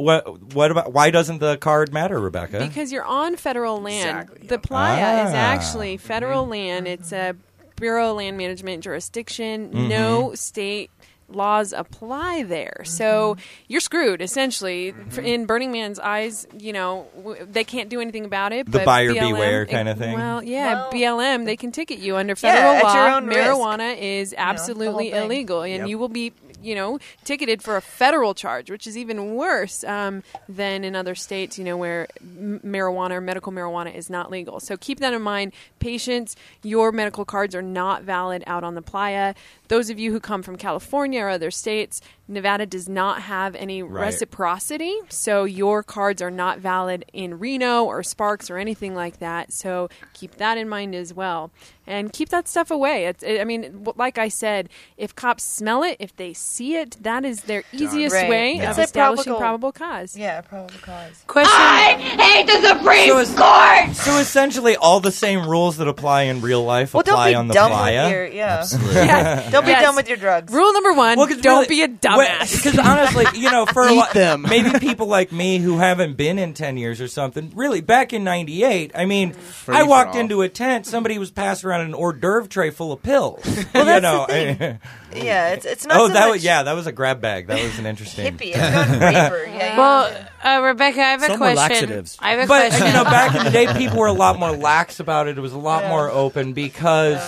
Q: What about? Why doesn't the card matter, Rebecca?
K: Because you're on federal land.
O: Exactly.
K: The playa is
Q: Ah.
K: actually federal land. It's a Bureau of Land Management jurisdiction.
Q: Mm-hmm.
K: No state laws apply there. So you're screwed, essentially. In Burning Man's eyes, you know, they can't do anything about it.
Q: The
K: but
Q: buyer
K: BLM,
Q: beware kind of thing?
K: Well, yeah,
S: Well-
K: BLM, they can ticket you under federal
S: at
K: law.
S: your own risk.
K: Marijuana is absolutely
S: the whole thing.
K: illegal, and
O: Yep.
K: you will be, you know, ticketed for a federal charge, which is even worse than in other states, you know, where marijuana or medical marijuana is not legal. So keep that in mind. Patients, your medical cards are not valid out on the playa. Those of you who come from California or other states, Nevada does not have any reciprocity, so your cards are not valid in Reno or Sparks or anything like that. So keep that in mind as well. And keep that stuff away. I mean, like I said, if cops smell it, if they see it, that is their easiest
S: Right.
K: way
S: It's
K: of
S: a
K: establishing
S: probable-
K: probable cause.
S: Yeah, probable cause.
R: Question.
F: hate the Supreme
Q: So
F: Court!
Q: So essentially, all the same rules that apply in real life
S: Well, don't
Q: apply
S: be
Q: on the
S: dumb
Q: playa.
S: with your
J: Absolutely.
K: Yeah.
S: Don't be
K: Yes.
S: dumb with your drugs.
K: Rule number one,
Q: Well, 'cause
K: don't
Q: really-
K: be a dumbass.
Q: Because honestly, you know, for a
O: Eat
Q: lot,
O: them.
Q: maybe people like me who haven't been in 10 years or something, really, back in 98, I mean,
O: Free
Q: I
O: for
Q: walked
O: all.
Q: into a tent, somebody was passing around an hors d'oeuvre tray full of pills.
S: Well,
Q: you
S: that's
Q: know,
S: the thing. Yeah, it's not
Q: oh,
S: so
Q: that
S: much
Q: was, yeah, that was a grab bag. That was an interesting.
S: hippie. It's gone raper. Yeah,
R: Well, Rebecca, I have a
L: Some were
R: question.
L: laxatives.
R: I have a
Q: But
R: question.
Q: you know, back in the day, people were a lot more lax about it. It was a lot more open because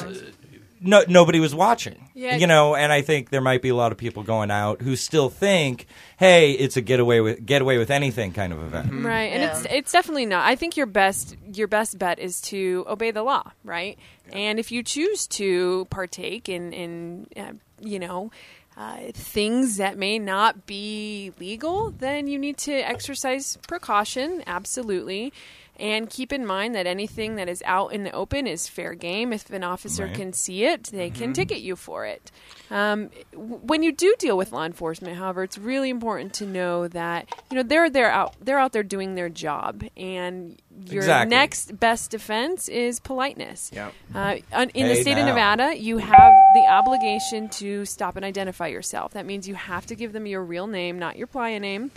Q: nobody was watching.
K: Yeah.
Q: You know, and I think there might be a lot of people going out who still think, "Hey, it's a get away with anything" kind of event.
K: Right, and it's definitely not. I think your best bet is to obey the law, right? And if you choose to partake in you know, things that may not be legal, then you need to exercise precaution, absolutely. And keep in mind that anything that is out in the open is fair game. If an officer
Q: Right.
K: can see it, they can ticket you for it. When you do deal with law enforcement, however, it's really important to know that, you know, they're out there doing their job, and your
Q: Exactly.
K: next best defense is politeness.
O: Yep.
K: In the
Q: Hey,
K: state
Q: now.
K: of Nevada, you have the obligation to stop and identify yourself. That means you have to give them your real name, not your playa name.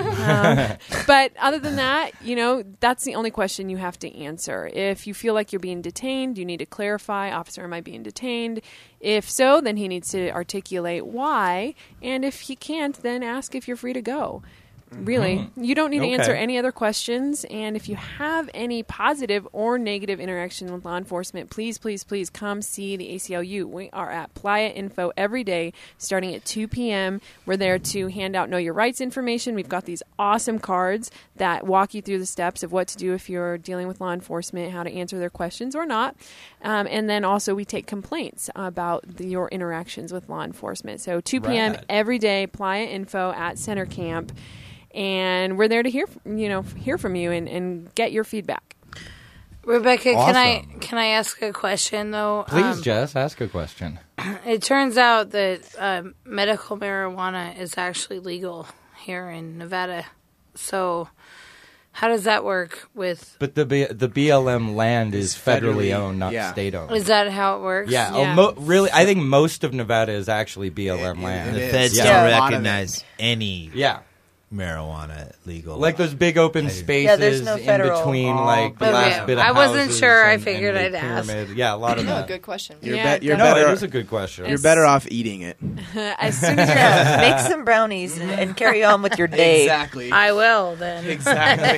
K: But other than that, you know, that's the only question you have to answer. If you feel like you're being detained, you need to clarify, officer, am I being detained? If so, then he needs to articulate why. And if he can't, then ask if you're free to go. Really, you don't need to answer any other questions. And if you have any positive or negative interaction with law enforcement, please, please, please come see the ACLU. We are at Playa Info every day, starting at 2 p.m. We're there to hand out Know Your Rights information. We've got these awesome cards that walk you through the steps of what to do if you're dealing with law enforcement, how to answer their questions or not. And then also we take complaints about your interactions with law enforcement. So 2 p.m.
Q: Rad.
K: every day, Playa Info at Center Camp. And we're there to hear from you and get your feedback.
R: Rebecca,
Q: Awesome.
R: can I ask a question though?
Q: Please, Jess, ask a question.
R: It turns out that medical marijuana is actually legal here in Nevada. So how does that work with...
Q: But the BLM land is federally owned, not state-owned.
R: Is that how it works?
Q: Yeah. Really, I think most of Nevada is actually BLM land.
J: The feds don't recognize any marijuana legal.
Q: Like those big open spaces
S: there's no
Q: in
S: federal.
Q: between, like the last bit of
R: I wasn't
Q: houses
R: sure. I
Q: and
R: figured
Q: the
R: I'd ask.
Q: pyramid. Yeah, a lot of that.
N: Good question.
O: You're
Q: It
O: better.
Q: is a good question.
O: You're better off eating it.
K: As soon as
S: make some brownies and carry on with your day.
O: Exactly.
R: I will then.
O: Exactly.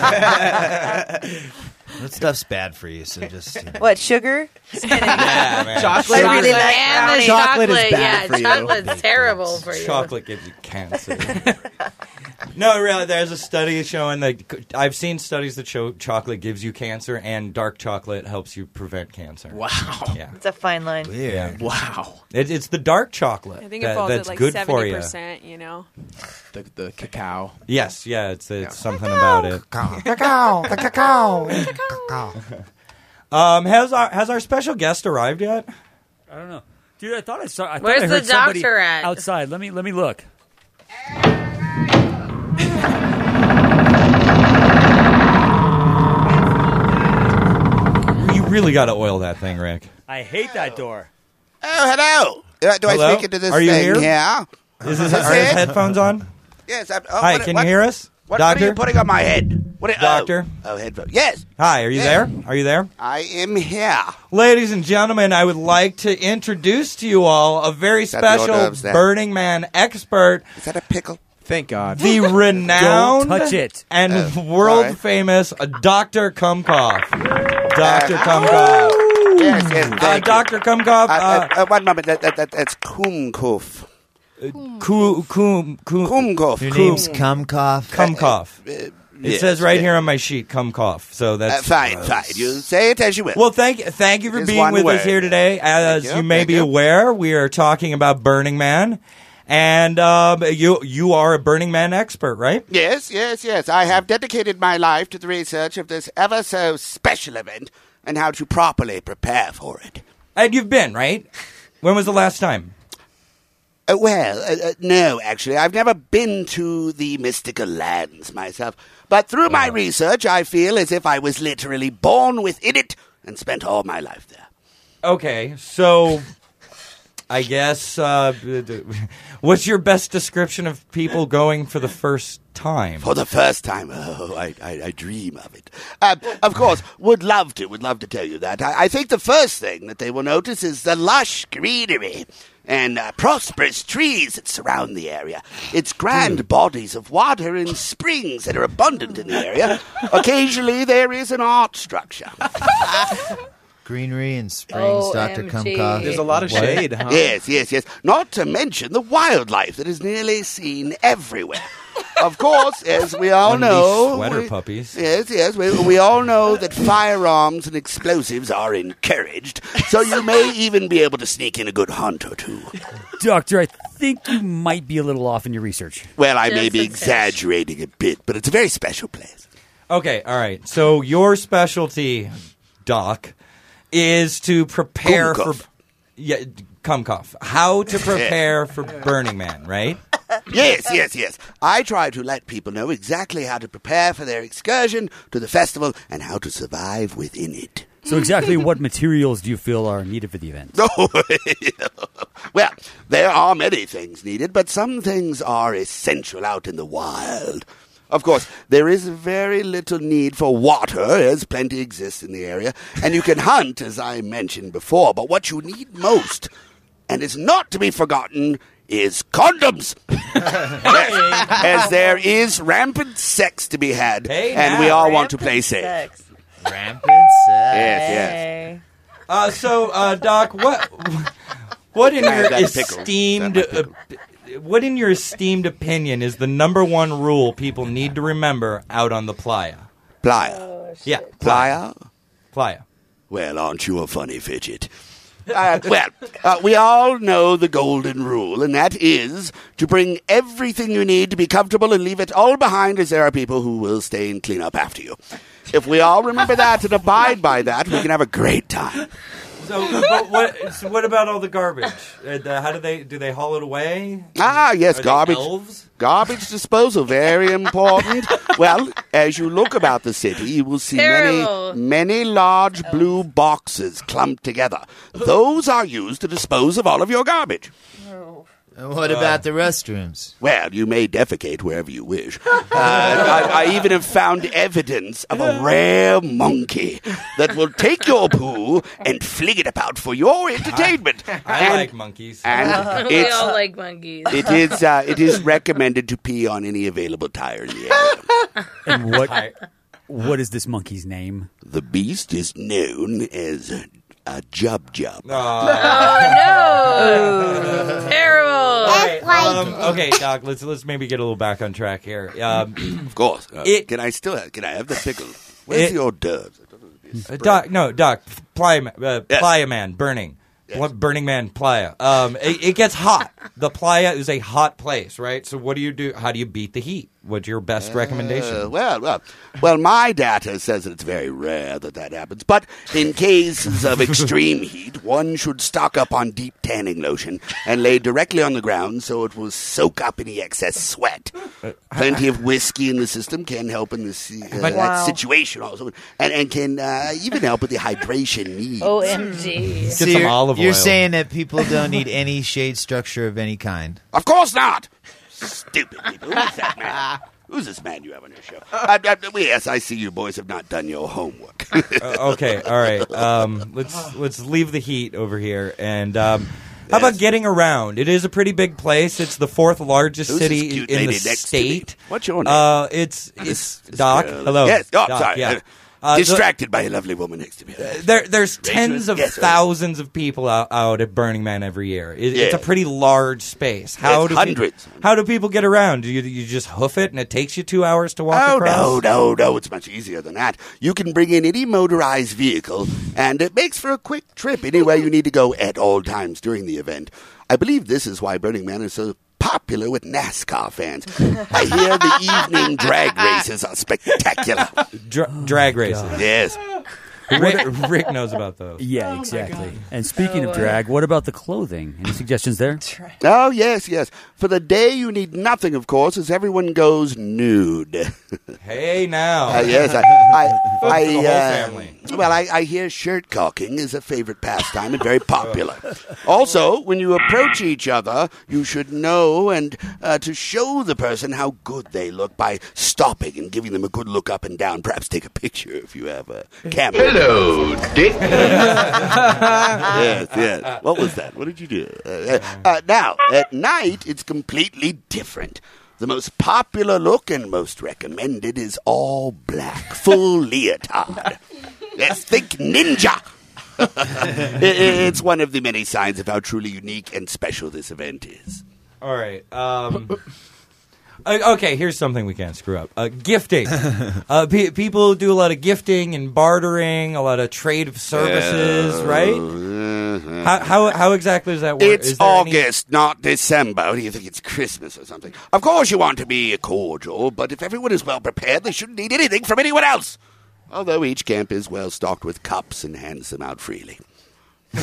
J: That stuff's bad for you, so just...
S: What, sugar?
Q: Yeah, man.
O: Chocolate.
S: I really like
R: And
S: brownies.
R: the
O: Chocolate is bad
R: yeah,
O: for you.
R: chocolate's terrible for you.
Q: Chocolate gives you cancer. No, really, there's a study showing that I've seen studies that show chocolate gives you cancer and dark chocolate helps you prevent cancer.
O: Wow.
Q: Yeah.
S: It's a fine line.
Q: Yeah.
O: Wow.
Q: It's the dark chocolate
K: I think it falls
Q: that's
K: at like
Q: good
K: 70%,
Q: for you.
K: you know.
O: The cacao.
Q: Yes, yeah, it's something about it.
J: Cacao.
Q: Has our special guest arrived yet?
L: I don't know, dude. I thought I saw.
R: Where's
L: I
R: the
L: heard somebody
R: doctor at?
L: outside? Let me look.
Q: You really got to oil that thing, Rick.
L: I hate that door.
T: Oh, hello. Do
Q: Hello?
T: I speak into this
Q: Are you
T: thing
Q: here?
T: here?
Q: Are his headphones on?
T: Yes.
Q: Hi, can you hear us?
T: What
Q: Doctor?
T: are you putting on my head?
Q: Doctor?
T: Oh, headphones. Yes.
Q: Hi, are you there? Are you there?
T: I am here.
Q: Ladies and gentlemen, I would like to introduce to you all a very
T: that the hors
Q: special
T: d'oeuvres there?
Q: Burning Man expert.
T: Is that a pickle?
O: Thank God.
Q: The renowned
L: Don't touch it.
Q: and
T: sorry.
Q: world-famous Dr. Kumkoff. Dr. Kumkoff.
T: Yes, thank you.
Q: Dr. Kumkoff.
T: 1 moment. That's Kumkoff.
J: Your name's Kumkoff.
Q: Kumkoff. It
T: Yes,
Q: says right here on my sheet, Kumkoff. So that's
T: fine. You say it as you will.
Q: Well, thank you for
T: It's
Q: being
T: one
Q: with us
T: word.
Q: here today. As
T: Thank
Q: you may
T: thank
Q: be
T: you.
Q: aware, we are talking about Burning Man, and you are a Burning Man expert, right?
T: Yes. I have dedicated my life to the research of this ever so special event and how to properly prepare for it.
Q: And you've been, right? When was the last time?
T: No, actually. I've never been to the mystical lands myself. But through my research, I feel as if I was literally born within it and spent all my life there.
Q: Okay, so I guess what's your best description of people going for the first time?
T: For the first time? Oh, I dream of it. Of course, would love to tell you that. I think the first thing that they will notice is the lush greenery and prosperous trees that surround the area. Its grand bodies of water and springs that are abundant in the area. Occasionally, there is an art structure.
J: Greenery and springs, Dr. Kumkoff.
O: There's a lot of shade, huh?
T: Yes. Not to mention the wildlife that is nearly seen everywhere. Of course, as we all
Q: One of these
T: know...
Q: sweater puppies.
T: Yes, we all know that firearms and explosives are encouraged, so you may even be able to sneak in a good hunt or two.
L: Doctor, I think you might be a little off in your research.
T: Well, I may be exaggerating a bit, but it's a very special place.
Q: Okay, all right. So your specialty, Doc, is to prepare
T: Kumkoff.
Q: Kumkoff. How to prepare for Burning Man, right?
T: Yes. I try to let people know exactly how to prepare for their excursion to the festival and how to survive within it.
L: So exactly what materials do you feel are needed for the event?
T: Well, there are many things needed, but some things are essential out in the wild. Of course, there is very little need for water, as plenty exists in the area, and you can hunt, as I mentioned before, but what you need most, and is not to be forgotten, is condoms. As there is rampant sex to be had, and we all want to play safe.
J: Rampant sex.
T: Yes.
Q: So, Doc, what in your
T: That pickle.
Q: esteemed what in your esteemed opinion is the number one rule people need to remember out on the playa?
T: Playa.
Q: Yeah,
T: Playa?
Q: playa.
T: Well, aren't you a funny fidget? We all know the golden rule, and that is to bring everything you need to be comfortable and leave it all behind, as there are people who will stay and clean up after you. If we all remember that and abide by that, we can have a great time.
Q: So what about all the garbage? How do they haul it away?
T: Yes,
Q: Are they
T: garbage.
Q: elves?
T: Garbage disposal, very important. Well, as you look about the city, you will see
R: Terrible.
T: many large blue boxes clumped together. Those are used to dispose of all of your garbage.
J: And what about the restrooms?
T: Well, you may defecate wherever you wish. I even have found evidence of a rare monkey that will take your poo and fling it about for your entertainment.
Q: I like monkeys.
T: And
R: We all like monkeys.
T: it is recommended to pee on any available tire in the area.
L: And what is this monkey's name?
T: The beast is known as a Jub Jub.
R: Oh no! Terrible.
Q: Okay, Doc. Let's maybe get a little back on track here.
T: Of course. Can I have the pickle? Where's the hors d'oeuvres?
Q: Doc. Playa Man, burning. Burning Man Playa. It gets hot. The Playa is a hot place, right? So what do you do? How do you beat the heat? What's your best recommendation?
T: Well, my data says that it's very rare that happens. But in cases of extreme heat, one should stock up on deep tanning lotion and lay directly on the ground so it will soak up any excess sweat. Plenty of whiskey in the system can help in this that situation also, and can even help with the hydration needs.
R: OMG.
J: So
Q: some olive oil.
J: You're saying that people don't need any shade structure of any kind?
T: Of course not. Stupid people. Who's that man? Who's this man you have on your show? Yes, I see you boys have not done your homework.
Q: Okay, all right. Let's leave the heat over here. And how about getting around? It is a pretty big place. It's the fourth largest city in the state.
T: What's your name?
Q: It's Doc. Hello.
T: Yes. Oh,
Q: Doc,
T: sorry.
Q: Yeah.
T: Distracted by a lovely woman next to me.
Q: There's tens of thousands of people out at Burning Man every year. It's a pretty large space.
T: Hundreds.
Q: How do people get around? Do you just hoof it and it takes you 2 hours to walk across?
T: No. It's much easier than that. You can bring in any motorized vehicle, and it makes for a quick trip anywhere you need to go at all times during the event. I believe this is why Burning Man is so popular with NASCAR fans. I hear the evening drag races are spectacular.
Q: Drag races?
T: Yes.
Q: Rick knows about those.
L: Yeah, exactly. And speaking of drag, what about the clothing? Any suggestions there?
T: Oh, yes. For the day, you need nothing, of course, as everyone goes nude.
Q: Hey, now.
T: Yes,
Q: the whole family.
T: Well, I hear shirt caulking is a favorite pastime and very popular. Also, when you approach each other, you should know and to show the person how good they look by stopping and giving them a good look up and down. Perhaps take a picture if you have a camera.
G: Hello, Dick.
T: Yes. What was that? What did you do? Now, at night, it's completely different. The most popular look and most recommended is all black, full leotard. Yes, think ninja. It's one of the many signs of how truly unique and special this event is.
Q: All right. Okay, here's something we can't screw up. Gifting. People do a lot of gifting and bartering, a lot of trade of services, right? How exactly does that work?
T: It's August, not December. What do you think? It's Christmas or something. Of course you want to be cordial, but if everyone is well prepared, they shouldn't need anything from anyone else. Although each camp is well stocked with cups and hands them out freely.
N: For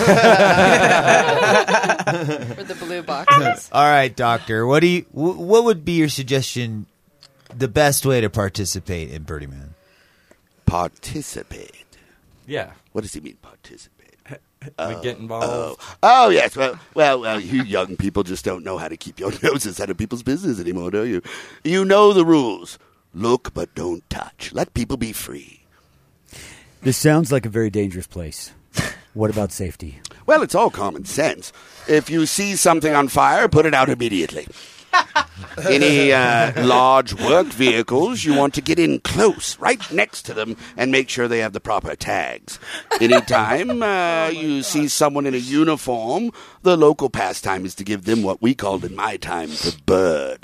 N: the blue boxes.
J: All right, Doctor. What would be your suggestion? The best way to participate in Burning Man?
T: Participate.
Q: Yeah.
T: What does he mean, participate?
Q: Get involved.
T: Oh, yes. Well, you young people just don't know how to keep your noses out of people's business anymore, do you? You know the rules. Look, but don't touch. Let people be free.
L: This sounds like a very dangerous place. What about safety?
T: Well, it's all common sense. If you see something on fire, put it out immediately. Any large work vehicles, you want to get in close, right next to them, and make sure they have the proper tags. Anytime you see someone in a uniform, the local pastime is to give them what we called in my time the bird.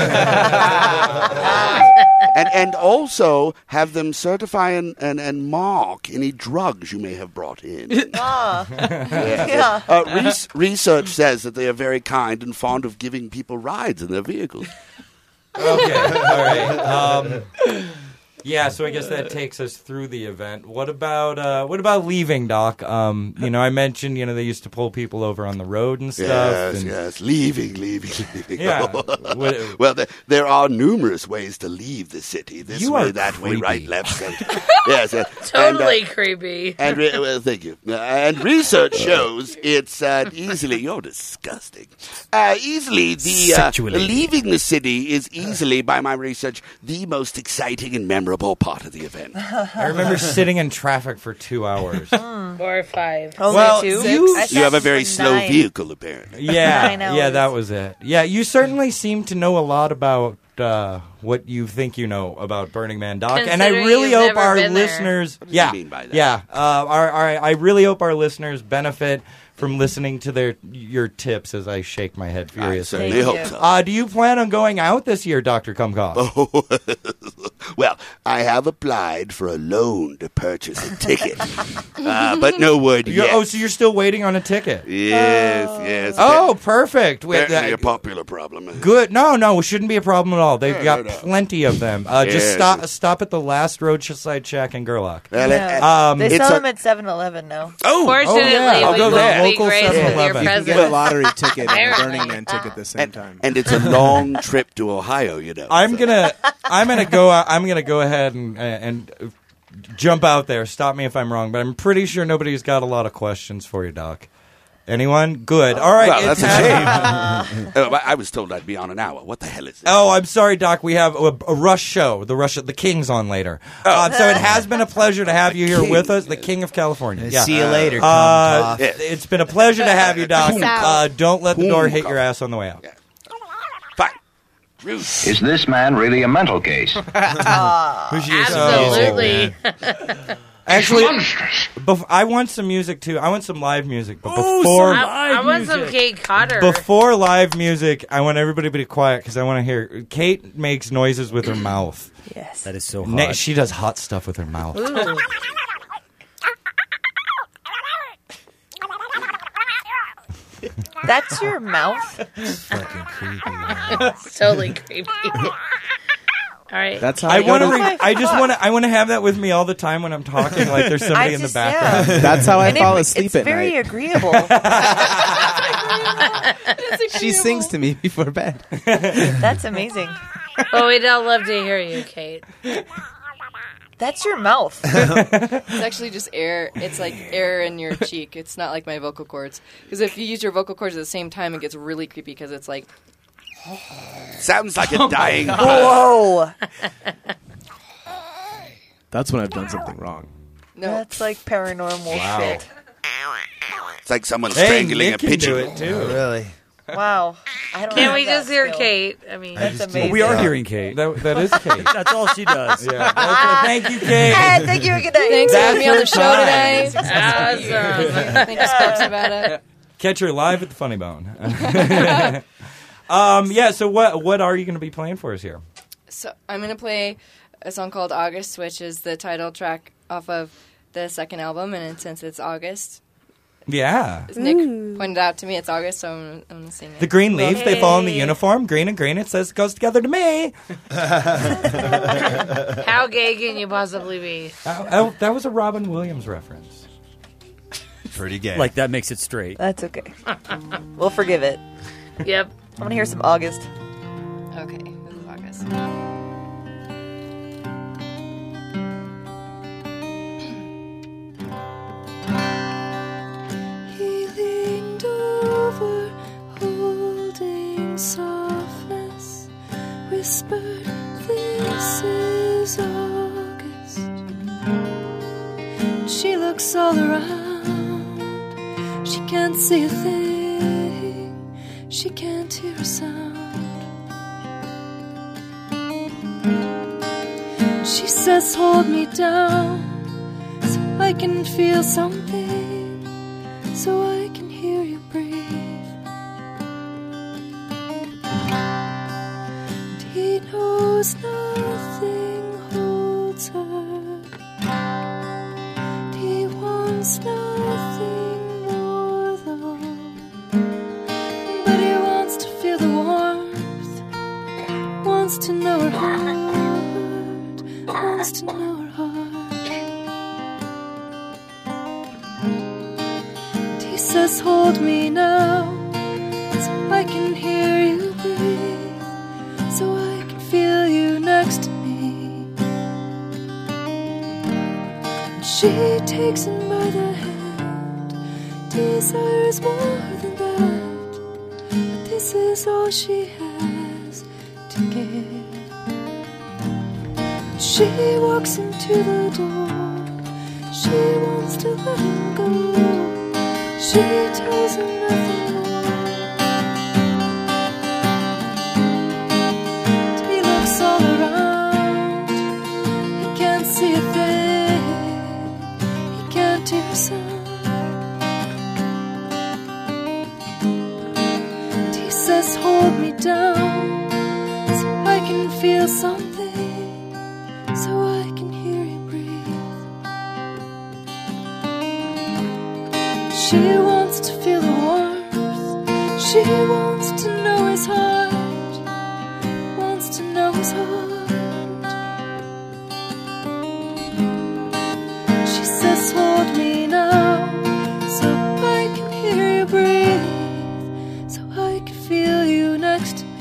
T: and also have them certify and mark any drugs you may have brought in. Research says that they are very kind and fond of giving people rides in their vehicles.
Q: Okay, all right. Yeah, so I guess that takes us through the event. What about leaving, Doc? I mentioned, they used to pull people over on the road and stuff.
T: Yes, leaving.
Q: Yeah.
T: Well, there are numerous ways to leave the city. This
Q: You
T: way,
Q: are
T: that way,
Q: creepy.
T: right, left, center. Yes.
R: Totally creepy.
T: Well, thank you. And research shows it's easily. You're disgusting. Easily leaving the city is easily, by my research, the most exciting and memorable part of the event.
Q: I remember sitting in traffic for 2 hours.
R: 4 or 5.
S: Only
T: You
S: 2?
T: you have a very slow vehicle, apparently.
Q: Yeah,
S: 9 hours.
Q: yeah, that was it. Yeah, you certainly seem to know a lot about what you think you know about Burning Man, Doc. And I
R: Considering
Q: really
R: you've
Q: hope
R: never
Q: our
R: been there.
Q: listeners,
T: What do you mean by that?
Q: I really hope our listeners benefit from listening to your tips as I shake my head furiously.
T: certainly hope so.
Q: Do you plan on going out this year, Dr. Kumkoff?
T: Well, I have applied for a loan to purchase a ticket, but no word yet.
Q: Oh, so you're still waiting on a ticket?
T: Yes.
Q: Oh, perfect.
T: Apparently a popular problem.
Q: Good. No, it shouldn't be a problem at all. They've got
T: no.
Q: plenty of them. Just stop at the last roadside shack in Gerlach.
T: Well,
S: They
T: it's
S: sell
T: a-
S: them at 7-Eleven now.
R: Fortunately,
Q: I'll
R: we
Q: go
R: won't
Q: there.
R: be
Q: Local
R: graced with your
Q: 7-Eleven.
O: You can get a
R: presence.
O: lottery ticket and a
R: Apparently.
O: Burning Man ticket at the same time.
T: And it's a long trip to Ohio,
Q: I'm gonna go ahead and jump out there. Stop me if I'm wrong, but I'm pretty sure nobody's got a lot of questions for you, Doc. Anyone? Good. All right.
T: Well,
Q: it's
T: that's a
Q: happening.
T: shame. I was told I'd be on an hour. What the hell is this?
Q: Oh, I'm sorry, Doc. We have a Rush show. The King's on later. So it has been a pleasure to have you here with us, the King of California. Yeah.
J: See you later, Kumkoff.
Q: It's been a pleasure to have you, Doc.
R: Peace out.
Q: Don't let the door hit your ass on the way out.
T: Fine.
G: Is this man really a mental case?
R: Absolutely.
Q: Actually, I want some music too. I want some live music. But
R: I want some Kate Cotter.
Q: before live music, I want everybody to be quiet because I want to hear. Kate makes noises with her mouth.
S: Yes.
L: That is so hot.
Q: She does hot stuff with her mouth.
R: Ooh.
S: That's your mouth?
J: Fucking creepy.
R: It's totally creepy. All right.
O: That's how
Q: I want to.
S: my
Q: I want to have that with me all the time when I'm talking. Like there's somebody in the background.
S: Yeah.
O: That's how I
S: And
O: fall asleep
S: it's
O: at
S: very
O: night.
S: agreeable.
O: She sings to me before bed.
S: That's amazing.
R: Well, we'd all love to hear you, Kate.
S: That's your mouth.
N: It's actually just air. It's like air in your cheek. It's not like my vocal cords. Because if you use your vocal cords at the same time, it gets really creepy because it's like...
T: Sounds like a dying bird.
S: Whoa.
O: That's when I've done something wrong.
N: No.
S: That's like paranormal shit.
T: It's like someone
Q: Hey,
T: strangling
Q: Nick
T: a
Q: can do
T: pigeon.
Q: it too.
J: Really?
S: Wow. I don't
R: Can
S: have
R: we
S: that
R: just hear
S: skill.
R: Kate? I mean,
S: That's amazing.
L: We are hearing Kate.
Q: That is Kate.
L: That's all she does.
Q: Yeah. Thank you, Kate.
S: Hey, thank you. Good night.
N: Thanks for having me on the
Q: That's
N: show
Q: her
N: today.
R: awesome.
N: Thank you, Sparks, about it.
Q: Catch her live at the Funny Bone. So what are you going to be playing for us here?
N: So I'm going to play a song called August, which is the title track off of the second album. And since it's August,
Q: Yeah.
N: as Nick pointed out to me, it's August, so I'm going to sing it.
Q: The green leaves, they fall in the uniform. Green and green, it says it goes together to me.
R: How gay can you possibly be?
Q: That was a Robin Williams reference.
J: Pretty gay.
L: Like that makes it straight.
S: That's okay. We'll forgive it.
R: Yep.
S: I'm going to hear some August.
N: Okay, this is August.
P: He leaned over, holding softness, whispered, "This is August." She looks all around, she can't see a thing, she can't hear a sound. She says, "Hold me down, so I can feel something, so I can hear you breathe." And he knows nothing holds her, and he wants nothing more though, but he wants to feel the warmth, wants to know her heart, wants to to know her heart. And he says, hold me now, so I can hear you breathe, so I can feel you next to me. And she takes him by the hand, desires more than that, but this is all she has to give. She walks into the door, she wants to let him go, she tells him nothing more. And he looks all around, he can't see a thing, he can't hear a sound. And he says, hold me down, so I can feel something, so I can hear you breathe. She wants to feel the warmth, she wants to know his heart, wants to know his heart. She says, hold me now, so I can hear you breathe, so I can feel you next to me.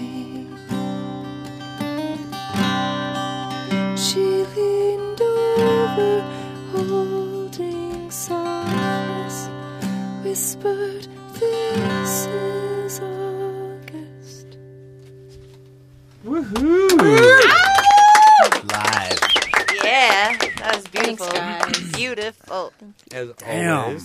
P: She leaned over, holding softness, whispered, this is August.
J: Woohoo! Live.
S: Yeah, that was beautiful.
N: Thanks, guys.
S: Beautiful.
Q: As
L: Damn.
Q: always.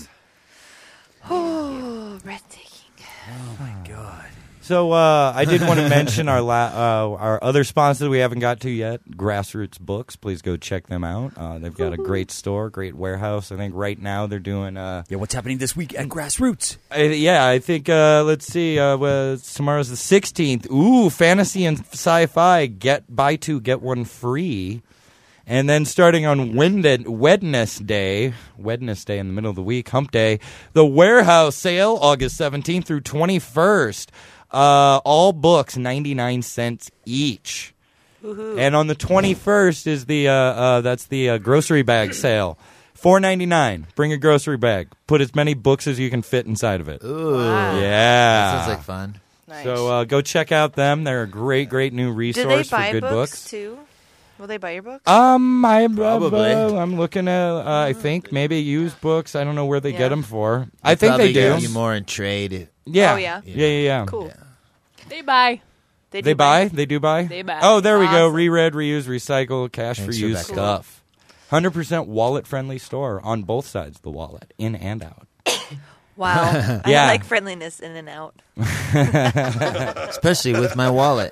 S: Oh, breathtaking.
L: Oh my god.
Q: So I did want to mention our other sponsor we haven't got to yet, Grassroots Books. Please go check them out. They've got a great store, great warehouse. I think right now they're doing...
L: what's happening this week at Grassroots?
Q: I think, let's see, tomorrow's the 16th. Ooh, fantasy and sci-fi, buy two, get one free. And then starting on Wednesday in the middle of the week, Hump Day, the Warehouse sale, August 17th through 21st. All books, 99 cents each.
S: Woohoo.
Q: And on the 21st is the grocery bag sale. $4.99. Bring a grocery bag. Put as many books as you can fit inside of it.
J: Ooh.
Q: Yeah.
J: That sounds like fun.
S: Nice.
Q: So go check out them. They're a great new
S: Do
Q: resource
S: they
Q: for
S: buy
Q: good
S: books too? Will they buy your books?
J: Probably.
Q: I'm looking at. I think maybe used books. I don't know where they get
S: Yeah.
Q: them for. I think they do.
J: You more in trade.
Q: Yeah.
S: Oh, yeah?
Q: Yeah.
S: Cool.
K: They buy.
Q: They buy? They do buy?
K: They buy.
Q: Oh, there we go.
S: Awesome.
Q: Reread, reuse, recycle, cash
J: Thanks,
Q: for use
J: Rebecca.
Q: stuff. 100% wallet-friendly store on both sides of the wallet, in and out.
S: Wow.
Q: Yeah.
S: I like friendliness in and out.
J: Especially with my wallet.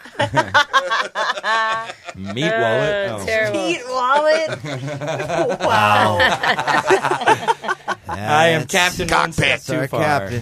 Q: Meat wallet? Oh.
S: Terrible. Meat wallet? Wow.
Q: I am Captain One Step Too
J: Sorry,
Q: Far.
J: Captain.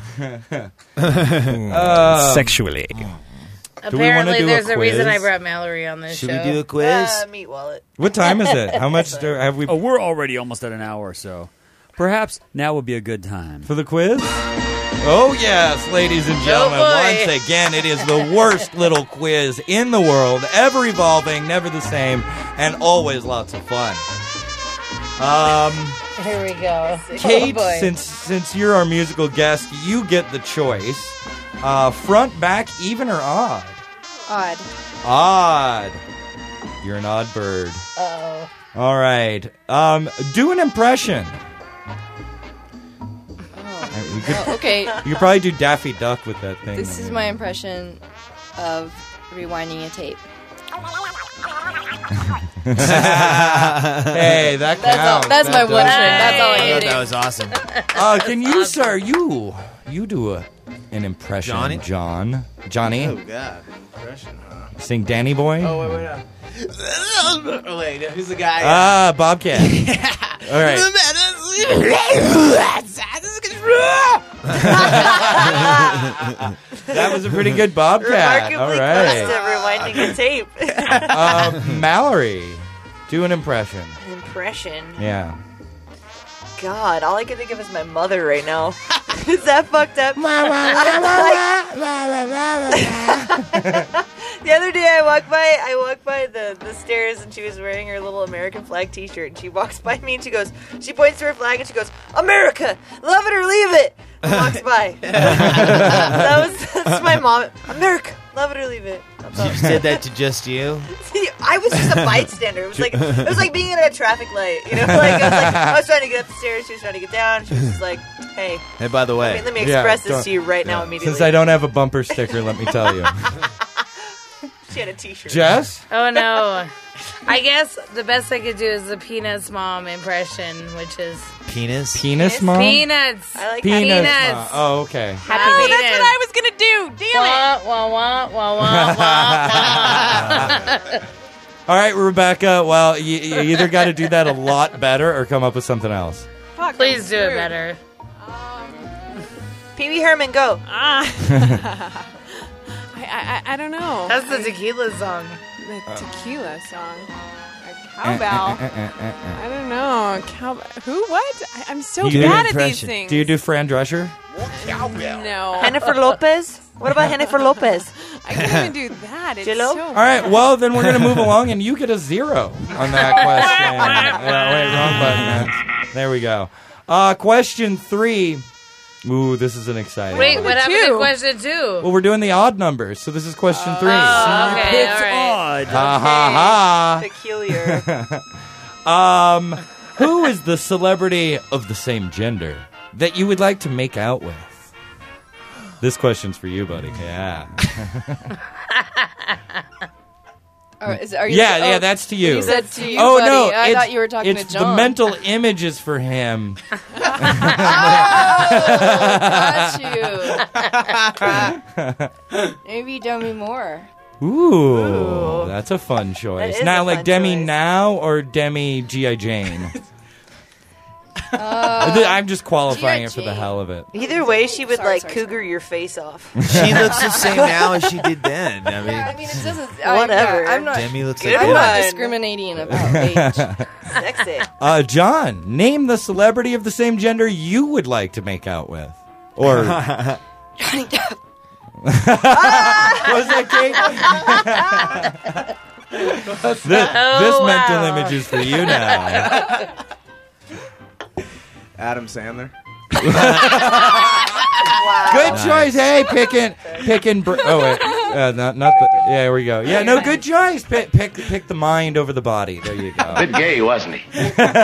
Q: Yeah.
L: Sexually.
R: Apparently,
Q: do a
R: there's a reason I
Q: quiz?
R: brought Mallory on this
J: Should
R: show.
J: we do a quiz?
S: Meat wallet.
Q: What time is it? How much have we...
L: Oh, we're already almost at an hour, so perhaps now would be a good time.
Q: For the quiz? Oh, yes, ladies and gentlemen.
R: boy.
Q: Once again, it is the worst little quiz in the world, ever evolving, never the same, and always lots of fun.
R: Here we go.
Q: Kate,
R: Oh, boy.
Q: since you're our musical guest, you get the choice. Front, back, even, or odd?
N: Odd.
Q: Odd. You're an odd bird.
R: Uh-oh.
Q: All right. Do an impression. You could,
N: Okay.
Q: you could probably do Daffy Duck with that thing.
N: This is my impression of rewinding a tape.
Q: Hey, that counts.
N: That's my
Q: That
N: one
Q: does
N: trick. That's all I
J: I
N: can
J: thought
N: do.
J: that was awesome.
Q: Can you, sir, you do an impression,
J: Johnny?
Q: Johnny?
O: Oh, God. Impression, huh?
Q: Sing Danny Boy?
O: Oh, wait. Oh, wait, who's the guy?
Q: Bobcat. All right. That was a pretty good Bobcat. All
S: Remarkably close to
Q: right.
S: rewinding a tape.
Q: Mallory, do an impression.
S: Impression.
Q: Yeah.
S: God, all I can think of is my mother right now. Is that fucked up? The other day I walked by the stairs and she was wearing her little American flag t-shirt and she walks by me and she points to her flag and she goes, America, love it or leave it, and walks by. That's my mom. America, love it or leave it.
J: She said that to just you?
S: I was just a bystander. It was like being at a traffic light. You know, I was trying to get up the stairs, she was trying to get down. She was just like, "Hey,
J: by the way,
S: let me express this to you right now immediately."
Q: Since I don't have a bumper sticker, let me tell you.
S: She had a t-shirt.
Q: Jess?
R: Oh no. I guess the best I could do is the Peanuts mom impression, which is
J: Penis?
Q: Penis mom?
R: Peanuts.
S: I like
Q: Peanuts.
R: Peanuts.
Q: Oh, okay.
S: Happy
K: Oh, that's what I was gonna do. Damn it!
R: Wah, wah, wah, wah, wah.
Q: All right, Rebecca. Well, you either got to do that a lot better or come up with something else.
K: Fuck,
R: Please do it better.
S: Pee Wee Herman, go.
K: I don't know.
R: That's the tequila song.
K: The tequila song. A cowbell. I don't know. Cowbell. Who? What? I'm so
Q: You do
K: bad
Q: an
K: at these things.
Q: Do you do Fran Drescher?
K: No.
S: Jennifer Lopez? What about Jennifer Lopez?
K: I can't even do that. It's
S: J-Lo?
K: so
Q: All right, well, then we're going to move along, and you get a 0 on that question. Wait, wrong button. There we go. Question 3. Ooh, this is an exciting
R: Wait,
Q: one.
R: what happened to question 2?
Q: Well, we're doing the odd numbers, so this is question 3.
R: Oh, okay, all right.
Q: Ha ha
S: Peculiar.
Q: ha. Who is the celebrity of the same gender that you would like to make out with? This question's for you, buddy. Yeah.
N: Are you
Q: Yeah, that's to you.
N: You said to you,
Q: oh,
N: buddy.
Q: no,
N: I thought you were talking
Q: it's
N: to John.
Q: the mental images for him.
N: Got you. Maybe Demi Moore.
Q: Ooh, that's a fun choice.
S: is
Q: Now,
S: a
Q: like
S: fun
Q: Demi
S: choice.
Q: Now or Demi G.I. Jane? I'm just qualifying it for the hell of it.
S: Either way, she would cougar your face off.
J: She looks the same now as she did then. I mean,
N: I mean, it doesn't.
S: Whatever.
N: I'm not.
J: Demi looks
S: Good
J: like
N: I'm not
J: a-
N: discriminating about age.
S: Sexy.
Q: John, name the celebrity of the same gender you would like to make out with. Or
N: Johnny Depp.
Q: was that Kate? This mental image is for you now.
O: Adam Sandler.
Q: Good choice. Hey, picking. Oh wait, not the. Yeah, here we go. Yeah, no, good choice. Pick the mind over the body. There you go.
G: Bit gay, wasn't he?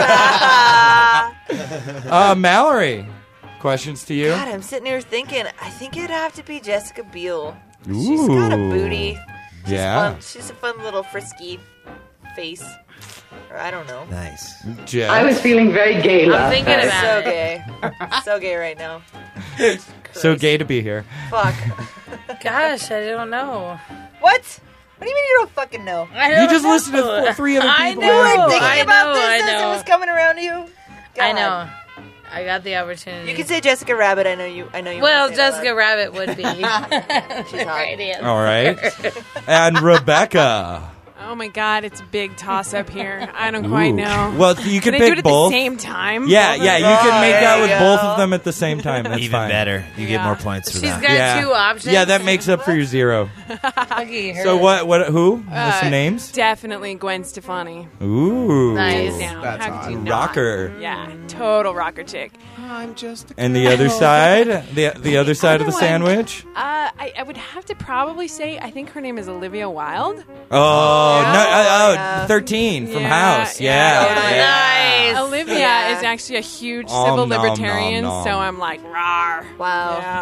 Q: Mallory, questions to you.
S: God, I'm sitting here thinking, I think it'd have to be Jessica Biel. She's got a booty.
Q: Yeah.
S: She's a fun little frisky face. Or I don't know.
J: Nice.
Q: Jess.
F: I was feeling very gay
R: I'm
F: last
R: thinking
F: night.
R: about
S: So
R: it.
S: gay. So gay right now.
Q: So gay to be here.
S: Fuck.
R: Gosh, I don't know.
S: What? What do you mean you don't fucking know?
R: I don't
Q: You just
R: know.
Q: listened to 3 other
R: I
Q: people.
R: know.
S: I'm thinking
R: I
S: about
R: know,
S: this
R: I
S: as it
R: know.
S: was coming around to you.
R: I
S: God.
R: know. I got the opportunity.
S: You can say Jessica Rabbit. I know you.
R: Well,
S: wanna say that
R: Jessica
S: loud.
R: Rabbit would be.
S: She's hot.
R: Right in.
Q: All right. And Rebecca.
K: Oh my God, it's a big toss up here. I don't quite
Q: Ooh.
K: know.
Q: Well, you
K: Can
Q: could
K: I
Q: pick
K: do it at
Q: both.
K: the same time?
Q: Yeah,
K: Both of
Q: yeah,
K: them?
Q: you can make out with
S: there you
Q: both
S: go.
Q: of them at the same time. That's
J: Even
Q: fine.
J: better. You get
K: Yeah.
J: more points for
R: She's
J: that.
R: got 2 options.
Q: Yeah, that makes up for your 0.
R: Lucky her.
Q: So what? Who? What's some names?
K: Definitely Gwen Stefani.
Q: Ooh,
R: Nice.
K: Down.
O: That's
K: How could
O: hot.
K: you not?
Q: rocker.
K: Yeah, total rocker chick.
O: I'm just.
Q: And the other side, the other side of the
K: other one.
Q: sandwich.
K: I would have to probably say I think her name is Olivia Wilde.
Q: Oh
K: Yeah.
Q: no!
S: Yeah.
Q: 13 from
K: Yeah,
Q: House.
K: yeah.
Q: Yeah.
R: Nice.
K: Olivia
S: Yeah.
K: is actually a huge
Q: Om
K: civil
Q: nom,
K: libertarian,
Q: nom, nom.
K: so I'm like, rawr.
S: Wow.
K: Yeah.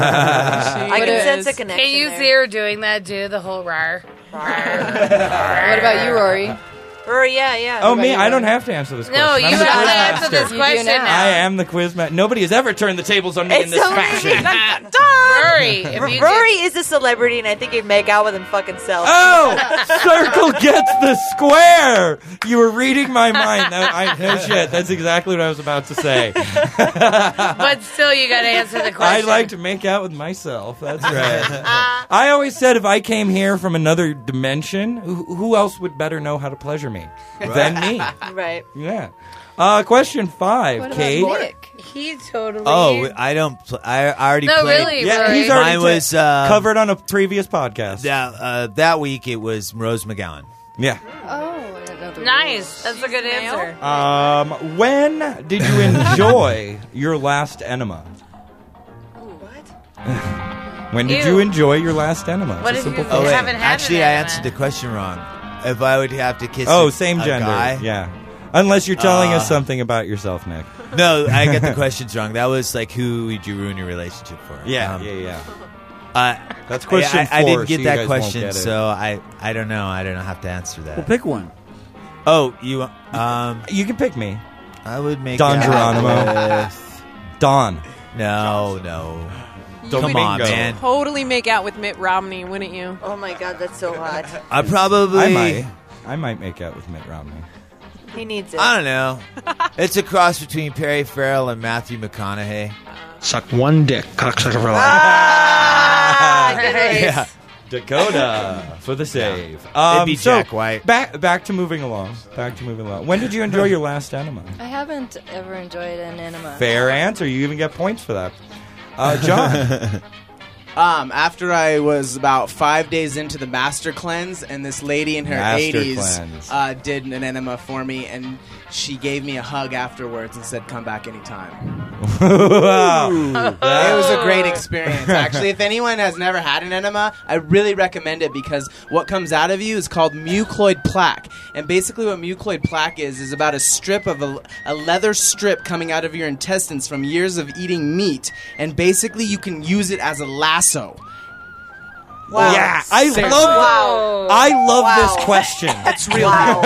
S: I
K: She
S: can
K: is.
S: sense a connection.
R: Can you
S: there.
R: see her doing that? Do the whole rar.
N: What about you, Rory?
S: Rory, yeah.
Q: Oh me! I don't have to answer this question.
R: No, you
Q: I'm
R: have
Q: the
R: to
Q: quiz
R: answer
Q: master.
R: this question
N: now.
R: now.
Q: I am the quiz master. Nobody has ever turned the tables on me in this fashion.
R: Rory, if you
S: Rory is a celebrity, and I think he'd make out with him fucking self.
Q: Oh, circle gets the square. You were reading my mind. No shit. That's exactly what I was about to say.
R: but still, you got to answer the
Q: I
R: question.
Q: like to make out with myself. That's right. I always said if I came here from another dimension, who else would better know how to pleasure me than me?
S: Right.
Q: Yeah. Question 5,
N: What about
Q: Kate.
N: Nick?
R: He totally.
J: Oh, I don't. I already
R: No,
J: played.
R: really,
Q: Yeah,
R: Rory.
Q: he's already
J: Mine was
Q: covered on a previous podcast.
J: That week it was Rose McGowan.
Q: Yeah.
N: Oh, I didn't know the
R: Nice. That's a good answer.
Q: When did you enjoy your last enema? When did you enjoy your last enema?
R: What
Q: It's a
R: if
Q: simple
R: you
Q: question.
R: haven't had
J: Actually,
R: an
J: I
R: enema?
J: answered the question wrong. If I would have to kiss
Q: Same
J: a
Q: gender.
J: guy,
Q: Yeah. Unless you're telling us something about yourself, Nick.
J: No, I got the questions wrong. That was like, who would you ruin your relationship for?
Q: Yeah.
J: That's
Q: question
J: I
Q: 4,
J: didn't get
Q: so you
J: that
Q: guys won't
J: question,
Q: get it.
J: so I don't know. I don't have to answer that.
L: Well, pick one.
J: Oh, you
Q: you can pick me.
J: I would make
Q: Don
J: out
Q: Geronimo.
J: with-
Q: Don.
J: No. Come on, man.
K: Totally make out with Mitt Romney, wouldn't you?
S: Oh my God, that's so hot.
J: I probably.
Q: I might make out with Mitt Romney.
S: He needs it.
J: I don't know. It's a cross between Perry Farrell and Matthew McConaughey.
C: Suck one dick, cocksucker for life.
J: Yeah.
Q: Dakota for the save.
J: It'd be Jack White.
Q: Back to moving along. When did you enjoy your last enema?
N: I haven't ever enjoyed an enema.
Q: Fair answer. You even get points for that. John.
O: After I was about 5 days into the Master Cleanse, and this lady in her
Q: Master
O: 80s
Q: Cleanse.
O: did an enema for me, and she gave me a hug afterwards and said, "Come back anytime."
Q: Wow.
O: It was a great experience, actually. If anyone has never had an enema, I really recommend it because what comes out of you is called mucoid plaque. And basically what mucoid plaque is about a strip of a leather strip coming out of your intestines from years of eating meat. And basically you can use it as a lasso.
S: Wow.
Q: Yeah, I love this question.
O: That's real.
S: Wow.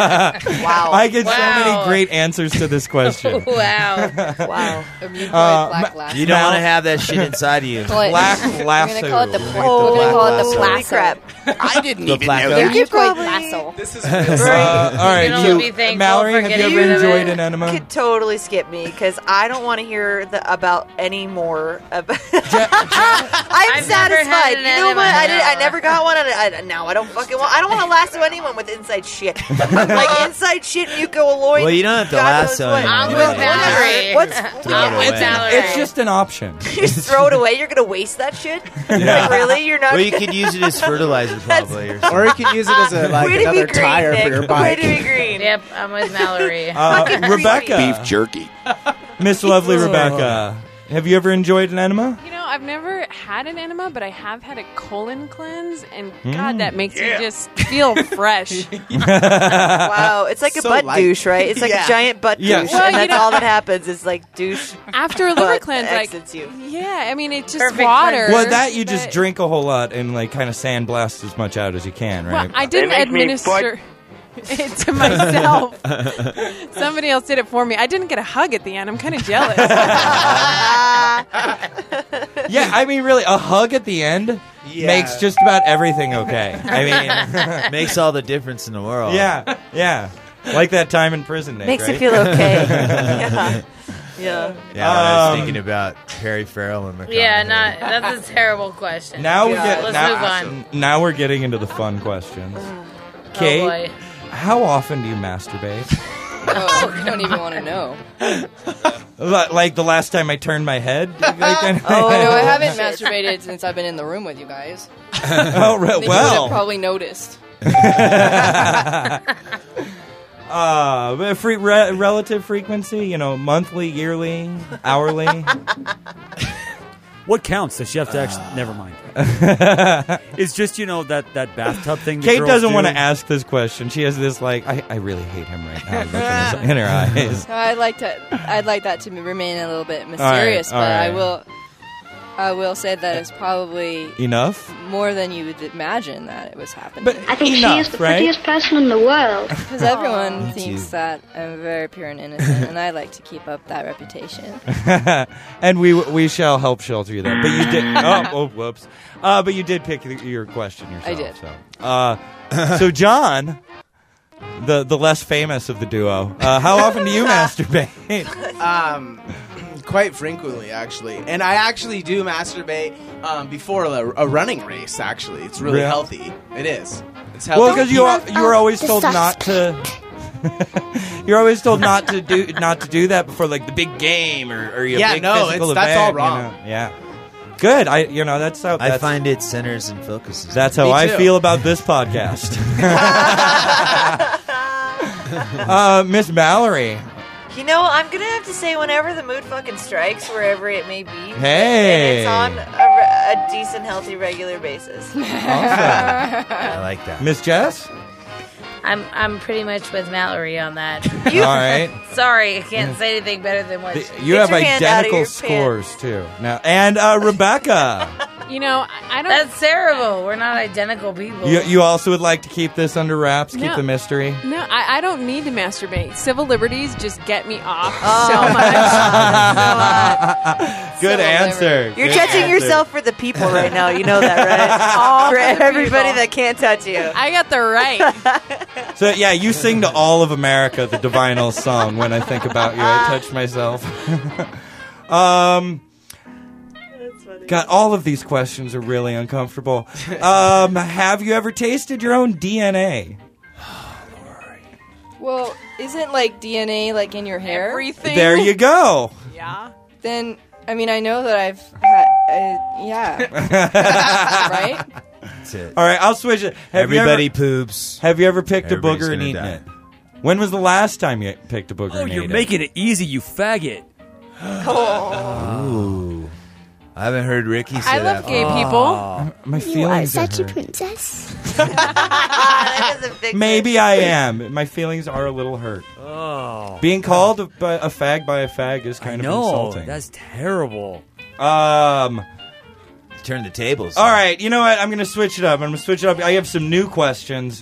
Q: I get so many great answers to this question.
R: Wow.
S: Wow.
J: You don't want to have that shit inside of you.
Q: Black lasso.
N: We're going to call it the
S: Holy
N: plasso.
S: crap.
T: I didn't even
J: plaque.
T: know
S: You
T: that.
S: could probably...
N: Lasso.
O: This is
Q: All right,
R: You know, be thankful
Q: Mallory,
R: for
Q: have you
R: getting
Q: ever
R: rid of
Q: enjoyed
R: it.
Q: an enema?
S: You could totally skip me because I don't want to hear about any more. I'm
R: I've never had
S: satisfied.
R: an
S: You know
R: enema,
S: what? I
R: no.
S: never got one. Now I don't fucking want. I don't want to lasso anyone with inside shit. Like inside shit, mucoid.
J: Well, you don't have to
S: God knows
J: lasso
S: what.
J: anyone.
R: I'm with Valerie.
S: What's
J: Throw it away.
Q: It's just an option.
S: you just throw it away? You're gonna waste that shit? Like really? You're not.
J: Well, you could use it as fertilizer, probably. Or
O: Or you can use it as
S: Way to be
O: another
S: green,
O: tire
S: Nick.
O: for your
S: Way
O: bike.
S: to be green.
R: Yep, I'm with Mallory.
Q: Rebecca.
T: Beef jerky.
Q: Miss Lovely Rebecca. Have you ever enjoyed an enema?
K: You know, I've never had an enema, but I have had a colon cleanse, and God, that makes you just feel fresh.
S: Wow, it's like a
O: So
S: butt
O: light.
S: douche, right? It's like a giant butt
Q: Yeah.
S: douche,
K: Well,
S: and
K: you
S: that's
K: know-
S: all that happens is like douche.
K: After a liver
S: butt
K: cleanse, like
S: exits you.
K: yeah, I mean it's just
R: Perfect
K: water.
Q: Well, that you just
K: but-
Q: drink a whole lot and like kind of sandblast as much out as you can,
K: Well,
Q: right?
K: I didn't administer it to myself. Somebody else did it for me. I didn't get a hug at the end. I'm kind of jealous.
Q: Yeah, I mean, really, a hug at the end makes just about everything okay. I mean,
J: makes all the difference in the world.
Q: yeah. Like that time in prison, Nick,
S: Makes
Q: right?
S: you feel okay. Yeah.
J: Yeah, when I was thinking about Perry Farrell and McConaughey.
R: Yeah, that's a terrible question.
Q: Now
R: Let's move on.
Q: Now we're getting into the fun questions. Kate,
R: boy.
Q: how often do you masturbate?
N: Oh, I don't even want to know.
Q: Like the last time I turned my head?
N: No, I haven't masturbated since I've been in the room with you guys.
Q: Oh,
N: I think you would have probably noticed.
Q: Relative frequency, monthly, yearly, hourly.
L: What counts? Does she have to actually? Never mind. It's just that bathtub thing.
Q: Kate doesn't want to ask this question. She has this I really hate him right now. Look in her eyes.
N: No, I'd like that to remain a little bit mysterious,
Q: all
N: but
Q: right.
N: I will say that it's probably
Q: Enough?
N: more than you would imagine that it was happening.
Q: But
M: I think
Q: enough,
M: she is the
Q: right?
M: prettiest person in the world.
N: Because everyone
J: Me
N: thinks
J: too.
N: that I'm very pure and innocent, and I like to keep up that reputation.
Q: And we shall help shelter you there. But you did. Oh, whoops. But you did pick your question yourself.
N: I
Q: did. So John, the less famous of the duo, how often do you masturbate?
O: Quite frequently, actually. And I actually do masturbate before a running race, actually. It's really
Q: Really?
O: healthy. It is. It's healthy.
Q: Well, because you were always told not to. You're always told not to do that before like the big game or a big physical event.
O: That's all wrong.
Q: You know? Yeah. Good. That's how
J: I find it centers and focuses.
Q: That's how I feel about this podcast. Miss Mallory.
S: You know, I'm going to have to say whenever the mood fucking strikes, wherever it may be.
Q: Hey.
S: And it's on a decent, healthy, regular basis.
Q: Awesome. I
J: like that.
Q: Miss Jess?
R: I'm pretty much with Mallory on that.
Q: All right.
R: Sorry, I can't say anything better than what
Q: You have identical scores, too. Now, and Rebecca.
K: You know, I don't.
R: That's terrible. We're not identical people.
Q: You also would like to keep this under wraps, keep the mystery?
K: No, I don't need to masturbate. Civil liberties just get me off so much.
Q: Good answer.
S: You're
Q: Good
S: touching
Q: answer.
S: yourself for the people right now. You know that, right?
K: All
S: for
K: the
S: everybody
K: people.
S: that can't touch you.
K: I got the right.
Q: So, yeah, you sing to all of America the Divinal song, When I Think About You, I Touch Myself. God, all of these questions are really uncomfortable. Have you ever tasted your own DNA?
N: Well, isn't like DNA like in your hair?
K: Everything.
Q: There you go.
K: Yeah.
N: Then I mean I know that I've had right.
J: That's it.
Q: All right, I'll switch it.
J: Everybody poops.
Q: Have you ever picked a
J: Everybody's
Q: booger and
J: gonna
Q: eaten
J: die.
Q: it? When was the last time you picked a booger and ate it?
L: You're making it easy, you faggot.
J: Ooh. I haven't heard Ricky say
K: I
J: that.
K: love gay people.
Q: My
M: You are
Q: feelings are
M: such a
Q: hurt.
M: princess.
S: That doesn't fix
Q: Maybe I am. My feelings are a little hurt.
L: Oh.
Q: Being called a fag by a fag is kind of
L: No,
Q: insulting.
L: that's terrible.
J: Turn the tables.
Q: All right, you know what? I'm going to switch it up. I have some new questions.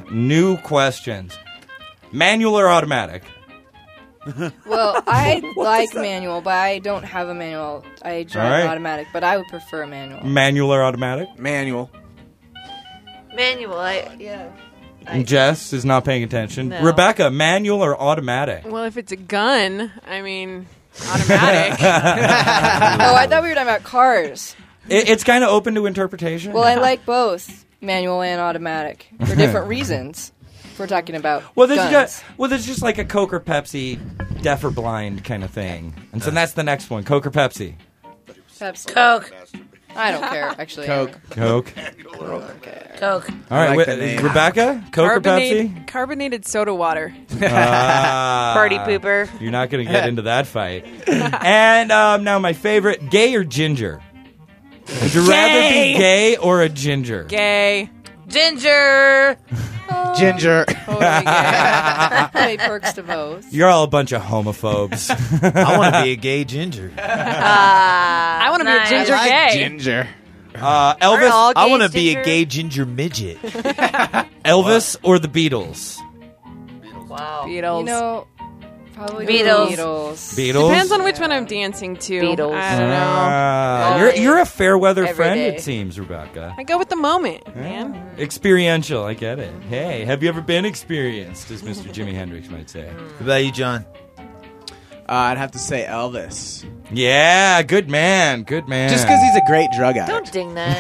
Q: Manual or automatic?
N: Well, I like manual, but I don't have a manual. I drive
Q: All right.
N: automatic, but I would prefer a manual.
Q: Manual or automatic?
O: Manual.
S: Manual, yeah.
Q: Jess is not paying attention.
K: No.
Q: Rebecca, manual or automatic?
K: Well, if it's a gun, I mean, automatic.
N: Oh, I thought we were talking about cars.
Q: It's kind of open to interpretation.
N: Well, I like both manual and automatic for different reasons. If we're talking about
Q: Well,
N: guns.
Q: there's just like a Coke or Pepsi, deaf or blind kind of thing. And so that's the next one, Coke or Pepsi?
N: Pepsi.
R: Coke.
N: I don't care, actually.
O: Coke.
Q: Coke.
R: Coke.
Q: All right,
O: like the name.
Q: Rebecca, Coke or Pepsi?
K: Carbonated soda water.
S: Party pooper.
Q: You're not going to get into that fight. And now my favorite, gay or ginger? Would you rather be gay or a ginger?
K: Gay.
R: Ginger.
O: Ginger.
N: Hey, perks to both.
Q: You're all a bunch of homophobes.
J: I want to be a gay ginger.
K: I want to be a
R: Nice.
K: ginger
O: I like
K: gay.
O: ginger.
Q: Elvis,
S: all
J: I
S: gays
J: want to be
S: ginger?
J: a gay ginger midget.
Q: Elvis or the Beatles?
S: Wow.
K: Beatles.
N: You know, probably
R: Beatles.
Q: Beatles.
K: Depends on which one I'm dancing to.
S: Beatles.
K: I don't know.
Q: You're a fair weather
N: Every
Q: friend,
N: day.
Q: it seems, Rebecca.
K: I go with the moment, man.
Q: Experiential, I get it. Hey, have you ever been experienced, as Mr. Jimi Hendrix might say?
J: What about you, John?
O: I'd have to say Elvis.
Q: Yeah, good man, good man.
O: Just because he's a great drug addict.
S: Don't ding that.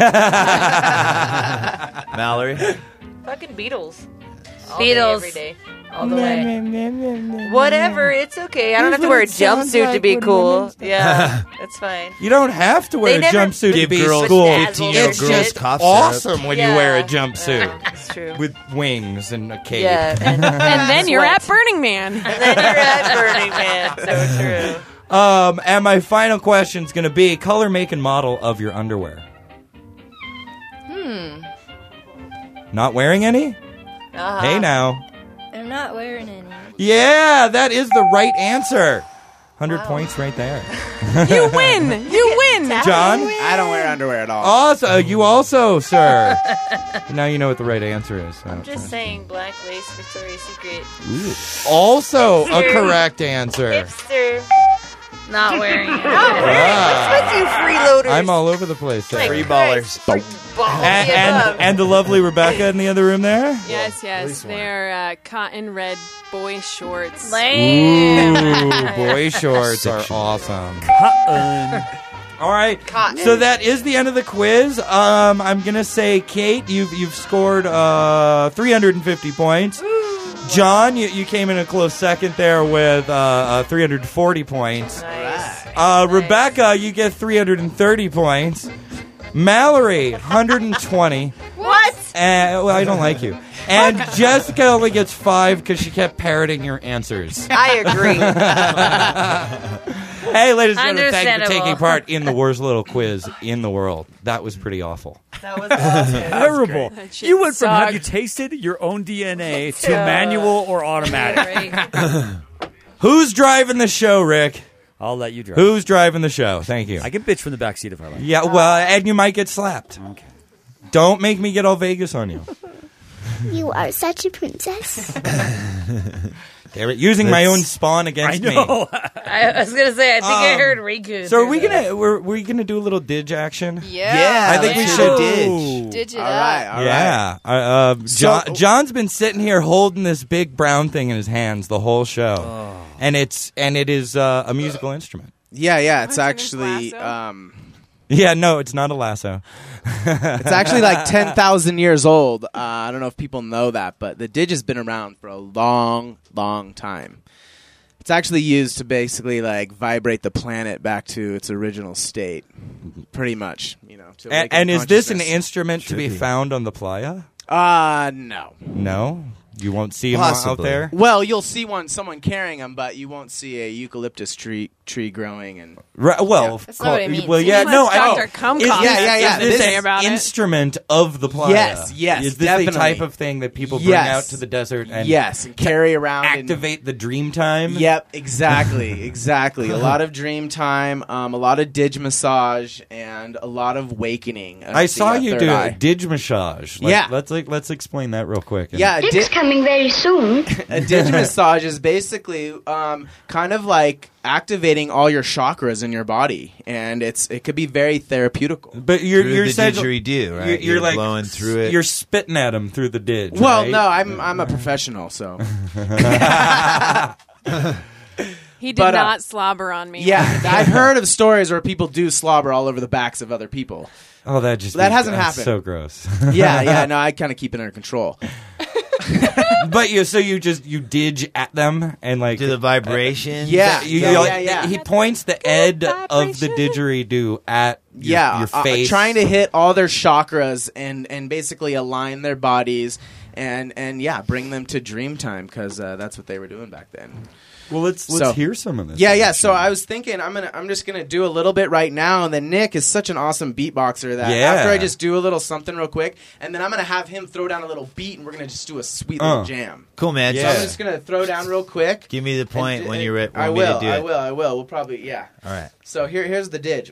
J: Mallory?
S: Fucking Beatles. All
R: Beatles.
S: Day, every day.
R: All the way.
S: Whatever, it's okay. I don't have to wear a jumpsuit to be cool. Yeah, that's fine.
Q: You don't have to wear
S: They
Q: a
S: never
Q: jumpsuit to
J: Give
Q: be
J: girls
Q: cool.
J: 15-year-old
Q: It's
J: girls
Q: just
J: cough syrup.
Q: awesome when you
S: Yeah.
Q: wear a jumpsuit
S: That's true.
Q: with wings and a cape.
S: Yeah,
K: And then you're at Burning Man.
S: And then you're at Burning Man. So true.
Q: And my final question is going to be color, make, and model of your underwear. Not wearing any?
S: Uh-huh.
Q: Hey now.
N: I'm not wearing any.
Q: Yeah, that is the right answer. 100 points right there.
K: You win. You win.
Q: John?
O: I don't wear underwear at all.
Q: Also, you also, sir. Now you know what the right answer is.
S: I'm just saying, black lace, Victoria's Secret.
Q: Also a
S: Hipster.
Q: correct answer.
S: Hipster.
R: Not wearing it.
Q: Ah.
S: What's with you freeloaders?
Q: I'm all over the place there.
J: Free ballers.
Q: And the lovely Rebecca in the other room there?
K: Yes, yes. They're cotton red boy shorts.
R: Lame.
Q: Ooh, boy shorts are awesome. All right, so that is the end of the quiz. I'm gonna say, Kate, you've scored 350 points. John, you came in a close second there with 340 points.
S: Nice.
Q: Rebecca, you get 330 points. Mallory, 120.
S: What?
Q: Well, I don't like you. And Jessica only gets 5 because she kept parroting your answers.
S: I agree.
Q: Hey, ladies and gentlemen, thank you for
R: Understandable.
Q: taking part in the worst little quiz in the world. That was pretty awful.
S: That was awesome.
L: Terrible.
K: That shit
L: You went from
K: sucked.
L: have you tasted your own DNA to manual or automatic.
Q: Who's driving the show, Rick?
L: I'll let you drive.
Q: Who's driving the show? Thank you.
L: I can bitch from the backseat if I like.
Q: Yeah, well, and you might get slapped.
L: Okay.
Q: Don't make me get all Vegas on you.
M: You are such a princess.
Q: Damn it, using my own spawn against me.
R: I was gonna say, I think I heard Riku.
Q: So are we gonna do a little Didge action?
S: Yeah.
Q: I think we
S: let's
Q: should.
S: Didge it
O: All
S: up.
O: right, all right.
Q: Yeah. John's been sitting here holding this big brown thing in his hands the whole show, and it is a musical instrument.
O: Yeah, it's actually
Q: Yeah, no, it's not a lasso.
O: it's actually like 10,000 years old. I don't know if people know that, but the Didge has been around for a long, long time. It's actually used to basically like vibrate the planet back to its original state, pretty much. You know. To awaken
Q: And is this an
O: consciousness.
Q: instrument to be found on the playa?
O: No.
Q: No, you won't see them out there.
O: Well, you'll see someone carrying them, but you won't see a eucalyptus tree growing and.
Q: Right, well,
O: That's not what it means.
Q: well, yeah,
K: Unless
Q: no, I
K: Dr.
Q: know.
K: Kumquat
O: Yeah.
Q: Is this
K: say
Q: an
K: about it.
Q: instrument of the playa?
O: Yes,
Q: Is this
O: definitely.
Q: the type of thing that people bring
O: Yes.
Q: out to the desert and
O: and carry around
Q: activate the dream time?
O: Yep, exactly. A lot of dream time, a lot of Didge massage, and a lot of wakening. Of
Q: I saw
O: the,
Q: you
O: third
Q: do
O: eye.
Q: a Didge massage.
O: Yeah.
Q: let's explain that real quick.
O: Yeah,
M: Dick's coming very soon.
O: a Didge massage is basically kind of like activating all your chakras in your body, and it could be very therapeutical.
Q: But you're
J: the
Q: essentially-
J: didgeridoo, right?
Q: You're like
J: blowing through it.
Q: You're spitting at him through the Didge.
O: Well,
Q: right?
O: no, I'm a professional, so.
K: He did
O: But,
K: not slobber on me.
O: Yeah, I've heard of stories where people do slobber all over the backs of other people.
Q: Oh, that
O: hasn't
Q: that's
O: happened.
Q: So gross.
O: Yeah. No, I kind of keep it under control.
Q: But you Didge at them and like
J: do the vibration.
O: Yeah.
Q: He points the end of the didgeridoo at your face,
O: trying to hit all their chakras and basically align their bodies and bring them to dream time because that's what they were doing back then.
Q: Well, let's hear some of this.
O: Yeah. So I was thinking I'm just gonna do a little bit right now, and then Nick is such an awesome beatboxer that after I just do a little something real quick, and then I'm gonna have him throw down a little beat, and we're gonna just do a sweet little jam.
J: Cool, man.
O: So I'm just gonna throw down real quick.
J: Give me the point when you're ready.
O: I will. We'll probably All
J: right.
O: So here's the Didge.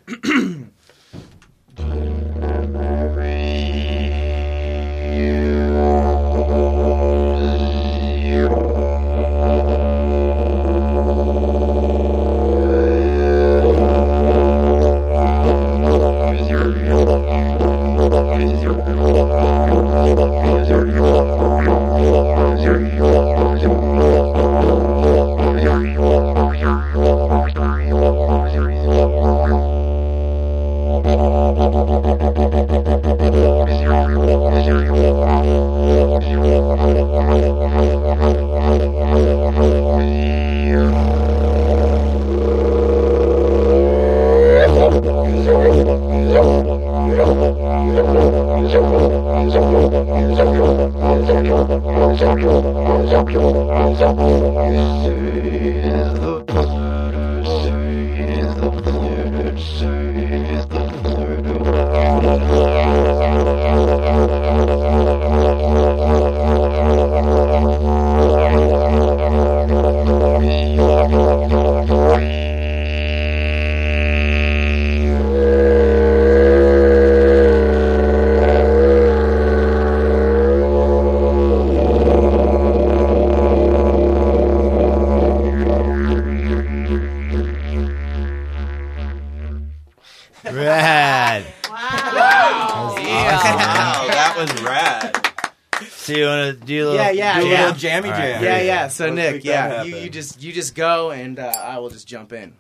J: Rad.
Q: Wow, that was rad.
J: So you want to do a little,
O: Yeah.
Q: little jammy jam.
O: Yeah. So
Q: Let's
O: Nick,
Q: make that
O: you
Q: happen.
O: just go, and I will just jump in.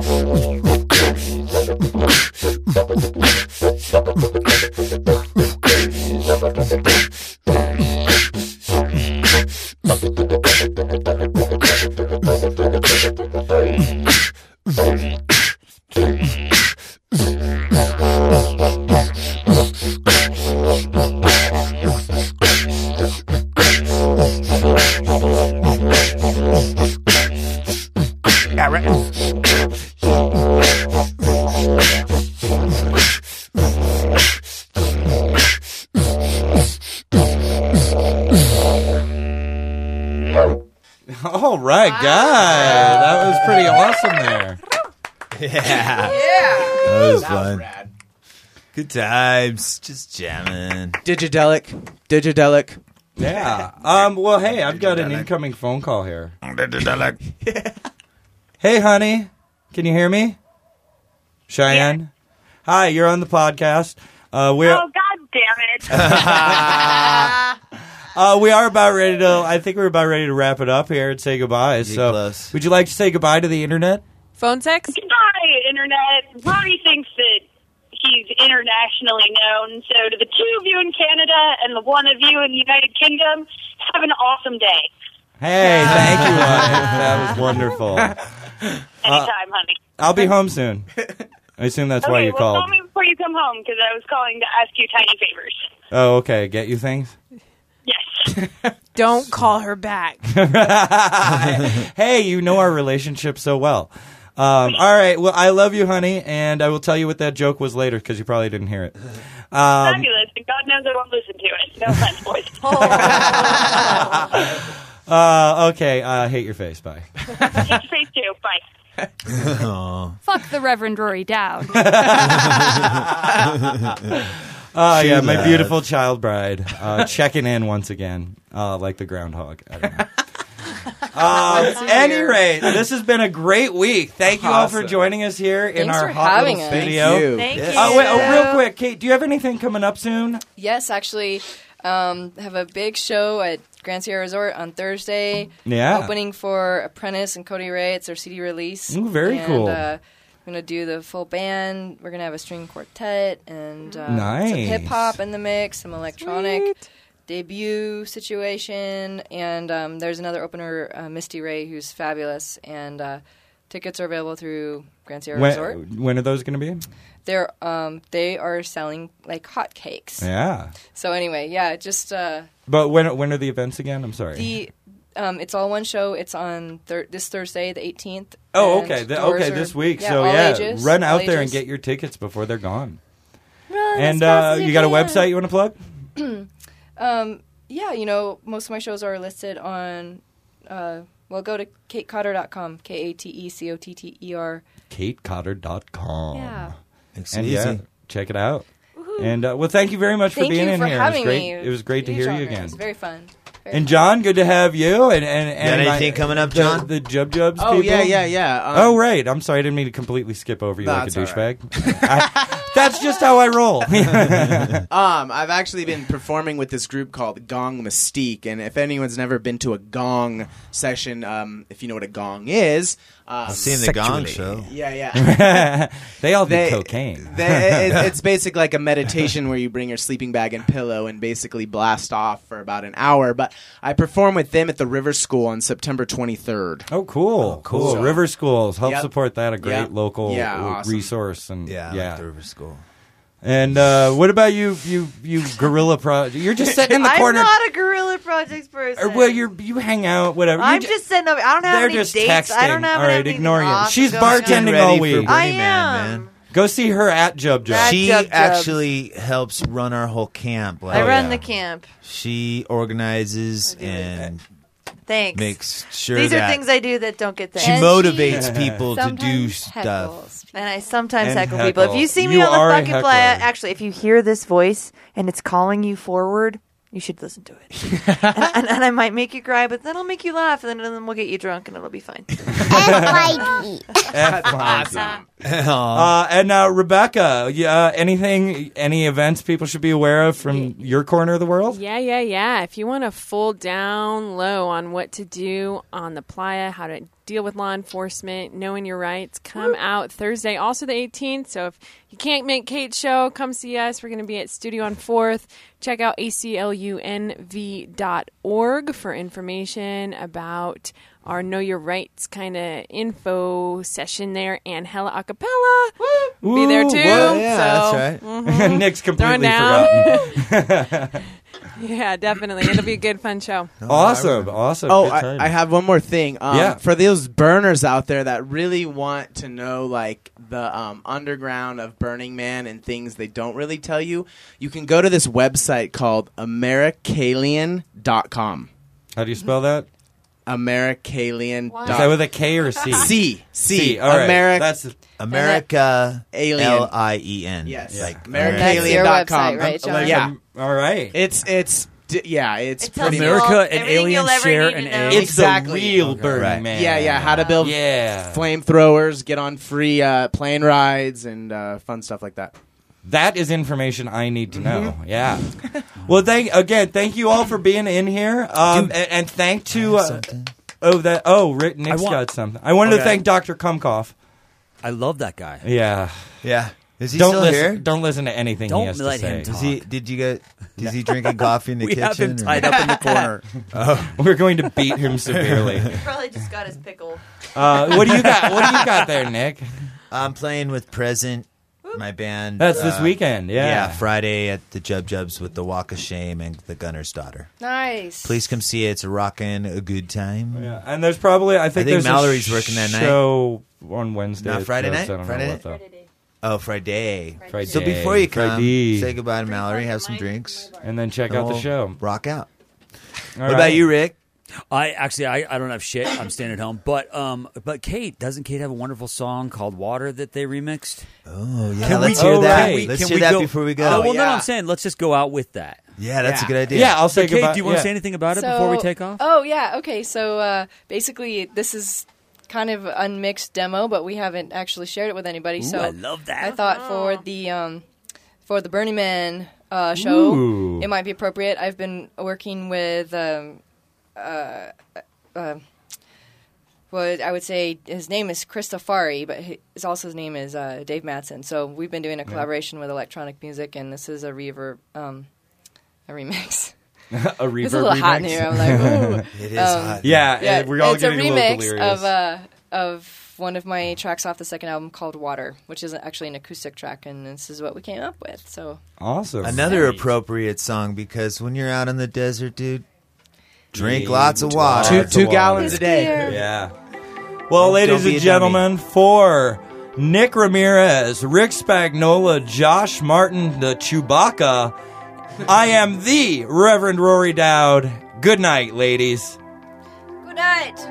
Q: All right, guy. That was pretty awesome there.
J: Yeah. That was fun. Good times. Just jamming.
O: Digidelic.
Q: Yeah. Well, hey, I've got an incoming phone call here. Hey, honey. Can you hear me? Cheyenne? Yeah. Hi, you're on the podcast.
B: Oh, God damn it.
Q: We are about ready to, I think we're about ready to wrap it up here and say goodbye. So, would you like to say goodbye to the internet?
K: Phone sex?
B: Goodbye, internet. Rory thinks that he's internationally known. So to the two of you in Canada and the one of you in the United Kingdom, have an awesome day.
Q: Hey, thank you, wife. That was wonderful.
B: Anytime, honey.
Q: I'll be home soon. I assume that's why you called.
B: Call me before you come home, because I was calling to ask you tiny favors.
Q: Oh, okay. Get you things?
B: Yes.
K: Don't call her back.
Q: Hey, you know our relationship so well. All right. Well, I love you, honey, and I will tell you what that joke was later, because you probably didn't hear it.
B: Fabulous. And God knows I won't listen to it. No offense, boys.
Q: Okay. Hate your face. Bye.
B: Hate your face, too. Bye.
U: Fuck the Reverend Rory Dowd.
Q: Yeah, my beautiful child bride checking in once again, like the groundhog. I don't know. At any rate, this has been a great week. Thank you all for joining us here in our hot little studio.
N: Thank you.
Q: Real quick, Kate, do you have anything coming up soon?
N: Yes, actually, have a big show at Grand Sierra Resort on Thursday.
Q: Yeah.
N: Opening for Apprentice and Cody Ray. It's their CD release.
Q: Ooh, very cool.
N: I'm going to do the full band. We're going to have a string quartet and
Q: nice.
N: Some hip-hop in the mix, some electronic debut situation. And there's another opener, Misty Ray, who's fabulous. And tickets are available through Grand Sierra Resort.
Q: When are those going to be?
N: They are selling like hotcakes.
Q: Yeah.
N: So anyway, yeah, just...
Q: But when are the events again? I'm sorry.
N: It's all one show. It's on this Thursday, the 18th.
Q: Oh, okay. This week.
N: Yeah,
Q: so,
N: all
Q: yeah,
N: ages,
Q: run out
N: all
Q: there
N: ages.
Q: and get your tickets before they're gone.
N: Run
Q: and
N: as fast as
Q: you got a website you want to plug?
N: Yeah, most of my shows are listed on... go to katecotter.com. KATECOTTER.
Q: KateCotter.com.
N: Yeah.
Q: And yeah, check it out. Woo-hoo. And thank you very much for being in here. It was great to hear you again.
N: It was very fun.
Q: And John, good to have you. And
J: anything coming up, John?
Q: The Jub-Jubs
O: Oh,
Q: people?
O: yeah.
Q: Oh, right. I'm sorry. I didn't mean to completely skip over you like a douchebag. Right. That's just how I roll.
O: I've actually been performing with this group called Gong Mystique, and if anyone's never been to a gong session, if you know what a gong is...
J: I've seen the Gong Show.
O: Yeah.
Q: They all do cocaine.
O: It's basically like a meditation where you bring your sleeping bag and pillow and basically blast off for about an hour. But I perform with them at the River School on September 23rd.
Q: Oh, cool. Cool.
O: So,
Q: River Schools. Help support that. A great local
O: awesome.
Q: resource. And
J: I like the River School.
Q: And what about you Guerrilla Project? You're just sitting in the corner.
S: I'm not a Guerrilla Projects person.
Q: Well, you hang out, whatever.
S: I'm just sitting over. I don't have any
Q: just
S: dates.
Q: Texting.
S: I don't have
Q: All right,
S: anything
Q: ignore you.
S: awesome
Q: She's
S: going
Q: bartending
S: on.
Q: all week.
S: I am.
Q: Go see her at Jub Jub.
J: She actually helps run our whole camp.
S: I run the camp.
J: She organizes and
S: Thanks.
J: makes sure
S: These
J: that
S: are things I do that don't get thanked.
J: she motivates people to do stuff.
S: And I sometimes
J: And
S: heckle people. If you see me
J: You
S: on the
J: are a
S: fucking playa,
J: heckler.
S: actually, if you hear this voice and it's calling you forward, you should listen to it. and I might make you cry, but then I'll make you laugh, and then we'll get you drunk, and it'll be fine.
J: That's awesome.
Q: And Rebecca, any events people should be aware of from your corner of the world?
K: Yeah. If you want a full down low on what to do on the playa, how to deal with law enforcement, knowing your rights, come out Thursday, also the 18th. So if you can't make Kate's show, come see us. We're going to be at Studio on 4th. Check out aclunv.org for information about our Know Your Rights kind of info session there, and Hella Acapella will be there too.
J: Well, yeah,
K: so,
J: that's
K: right.
Q: Nick's completely
K: forgotten. Yeah, definitely. It'll be a good, fun show.
Q: Awesome.
O: Oh, I have one more thing.
Q: Yeah.
O: For those burners out there that really want to know, like, the underground of Burning Man and things they don't really tell you, you can go to this website called Americalian.com.
Q: How do you spell that?
O: Americalian.
Q: Is that with a K or a C?
O: C.
Q: All right.
J: That's America
O: Alien.
J: L-I-E-N.
O: Yes.
J: Like
O: Americalian.com.
N: Right, John?
O: Yeah.
Q: All right.
O: It's pretty
L: America and aliens share an A.
Q: It's
O: exactly.
Q: the real Burning Man.
O: Yeah. How to build flamethrowers, get on free plane rides, and fun stuff like that.
Q: That is information I need to know. Yeah. Well, thank you all for being in here. And thank to Nick's got something. I wanted to thank Dr. Kumkoff.
L: I love that guy.
Q: Yeah.
J: Is he still here?
Q: Don't listen to anything he has to say.
J: Is he drinking coffee in the kitchen?
L: We have him tied up in the corner.
Q: We're going to beat him severely.
S: He probably just got his pickle.
Q: What do you got? What do you got there, Nick?
J: I'm playing with Present, my band.
Q: That's this weekend,
J: Yeah, Friday at the Jub Jubs with the Walk of Shame and the Gunner's Daughter.
N: Nice.
J: Please come see it. It's rockin' a good time.
Q: Yeah, and there's probably I think there's
J: Mallory's working that night.
Q: Show on Wednesday.
J: Not Friday night.
Q: Friday.
J: Oh, Friday.
Q: Friday.
J: So before you come,
Q: Friday.
J: say goodbye to Mallory, have some drinks,
Q: and then check out the show.
J: Rock out.
Q: All
J: what
Q: right.
J: about you, Rick?
L: I don't have shit. I'm staying at home. But Kate, doesn't Kate have a wonderful song called Water that they remixed?
J: Oh, yeah. Let's hear that. Let's hear that before we go.
L: No, I'm saying let's just go out with that.
J: Yeah, that's a good idea.
Q: Yeah, I'll say
L: Kate,
Q: goodbye.
L: do you want to say anything about it before we take off?
N: Oh, yeah. Okay, so basically this is kind of an unmixed demo, but we haven't actually shared it with anybody.
L: Ooh,
N: so
L: I love that.
N: I thought for the Burning Man show, it might be appropriate. I've been working with what I would say his name is Christofari, but his name is Dave Mattson. So we've been doing a collaboration with electronic music, and this is a remix.
Q: A reverb
N: It's a little hot in here. I'm like, ooh.
J: It is hot.
Q: Yeah, we're all getting a little
N: remix
Q: delirious.
N: of one of my tracks off the second album called Water, which is actually an acoustic track, and this is what we came up with. So
Q: awesome.
J: Another appropriate song, because when you're out in the desert, dude, drink lots of water.
O: 2 gallons a day.
Q: Yeah. Well, ladies and gentlemen, for Nick Ramirez, Rick Spagnola, Josh Martin, the Chewbacca, I am the Reverend Rory Dowd. Good night, ladies.
N: good night.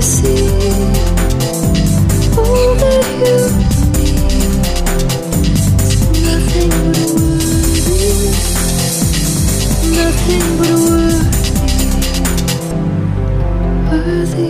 P: see all that you need. Nothing but worthy, nothing but worthy.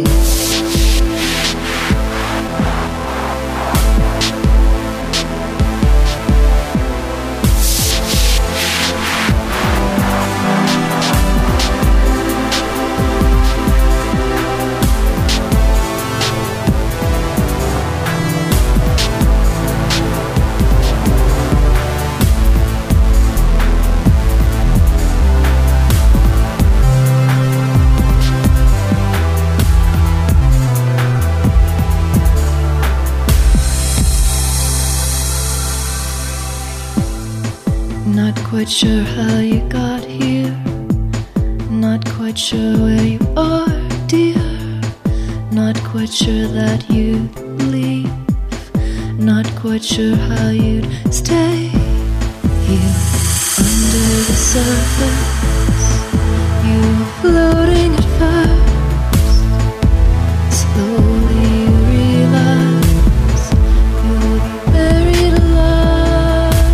P: Not quite sure how you got here. Not quite sure where you are, dear. Not quite sure that you'd leave. Not quite sure how you'd stay here under the surface. You were floating at first. Slowly you realize you'll be buried alive.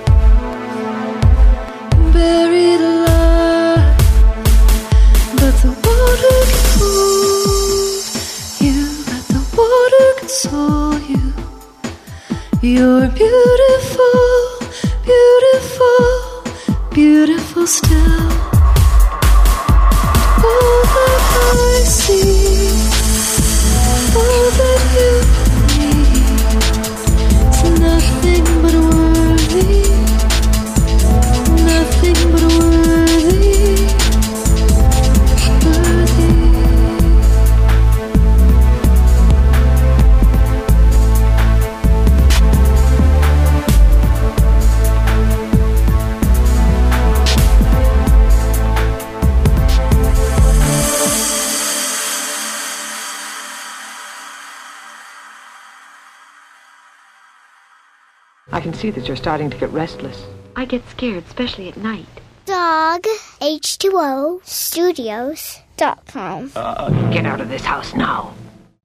P: Buried alive, but the water can hold you, let the water console you. You're beautiful, beautiful, beautiful still. All that I see, all that you need, is nothing but worthy. Nothing but worthy, worthy.
D: I can see that you're starting to get restless. I get scared, especially at night.
M: Dog H2O Studios.com.
D: Get out of this house now.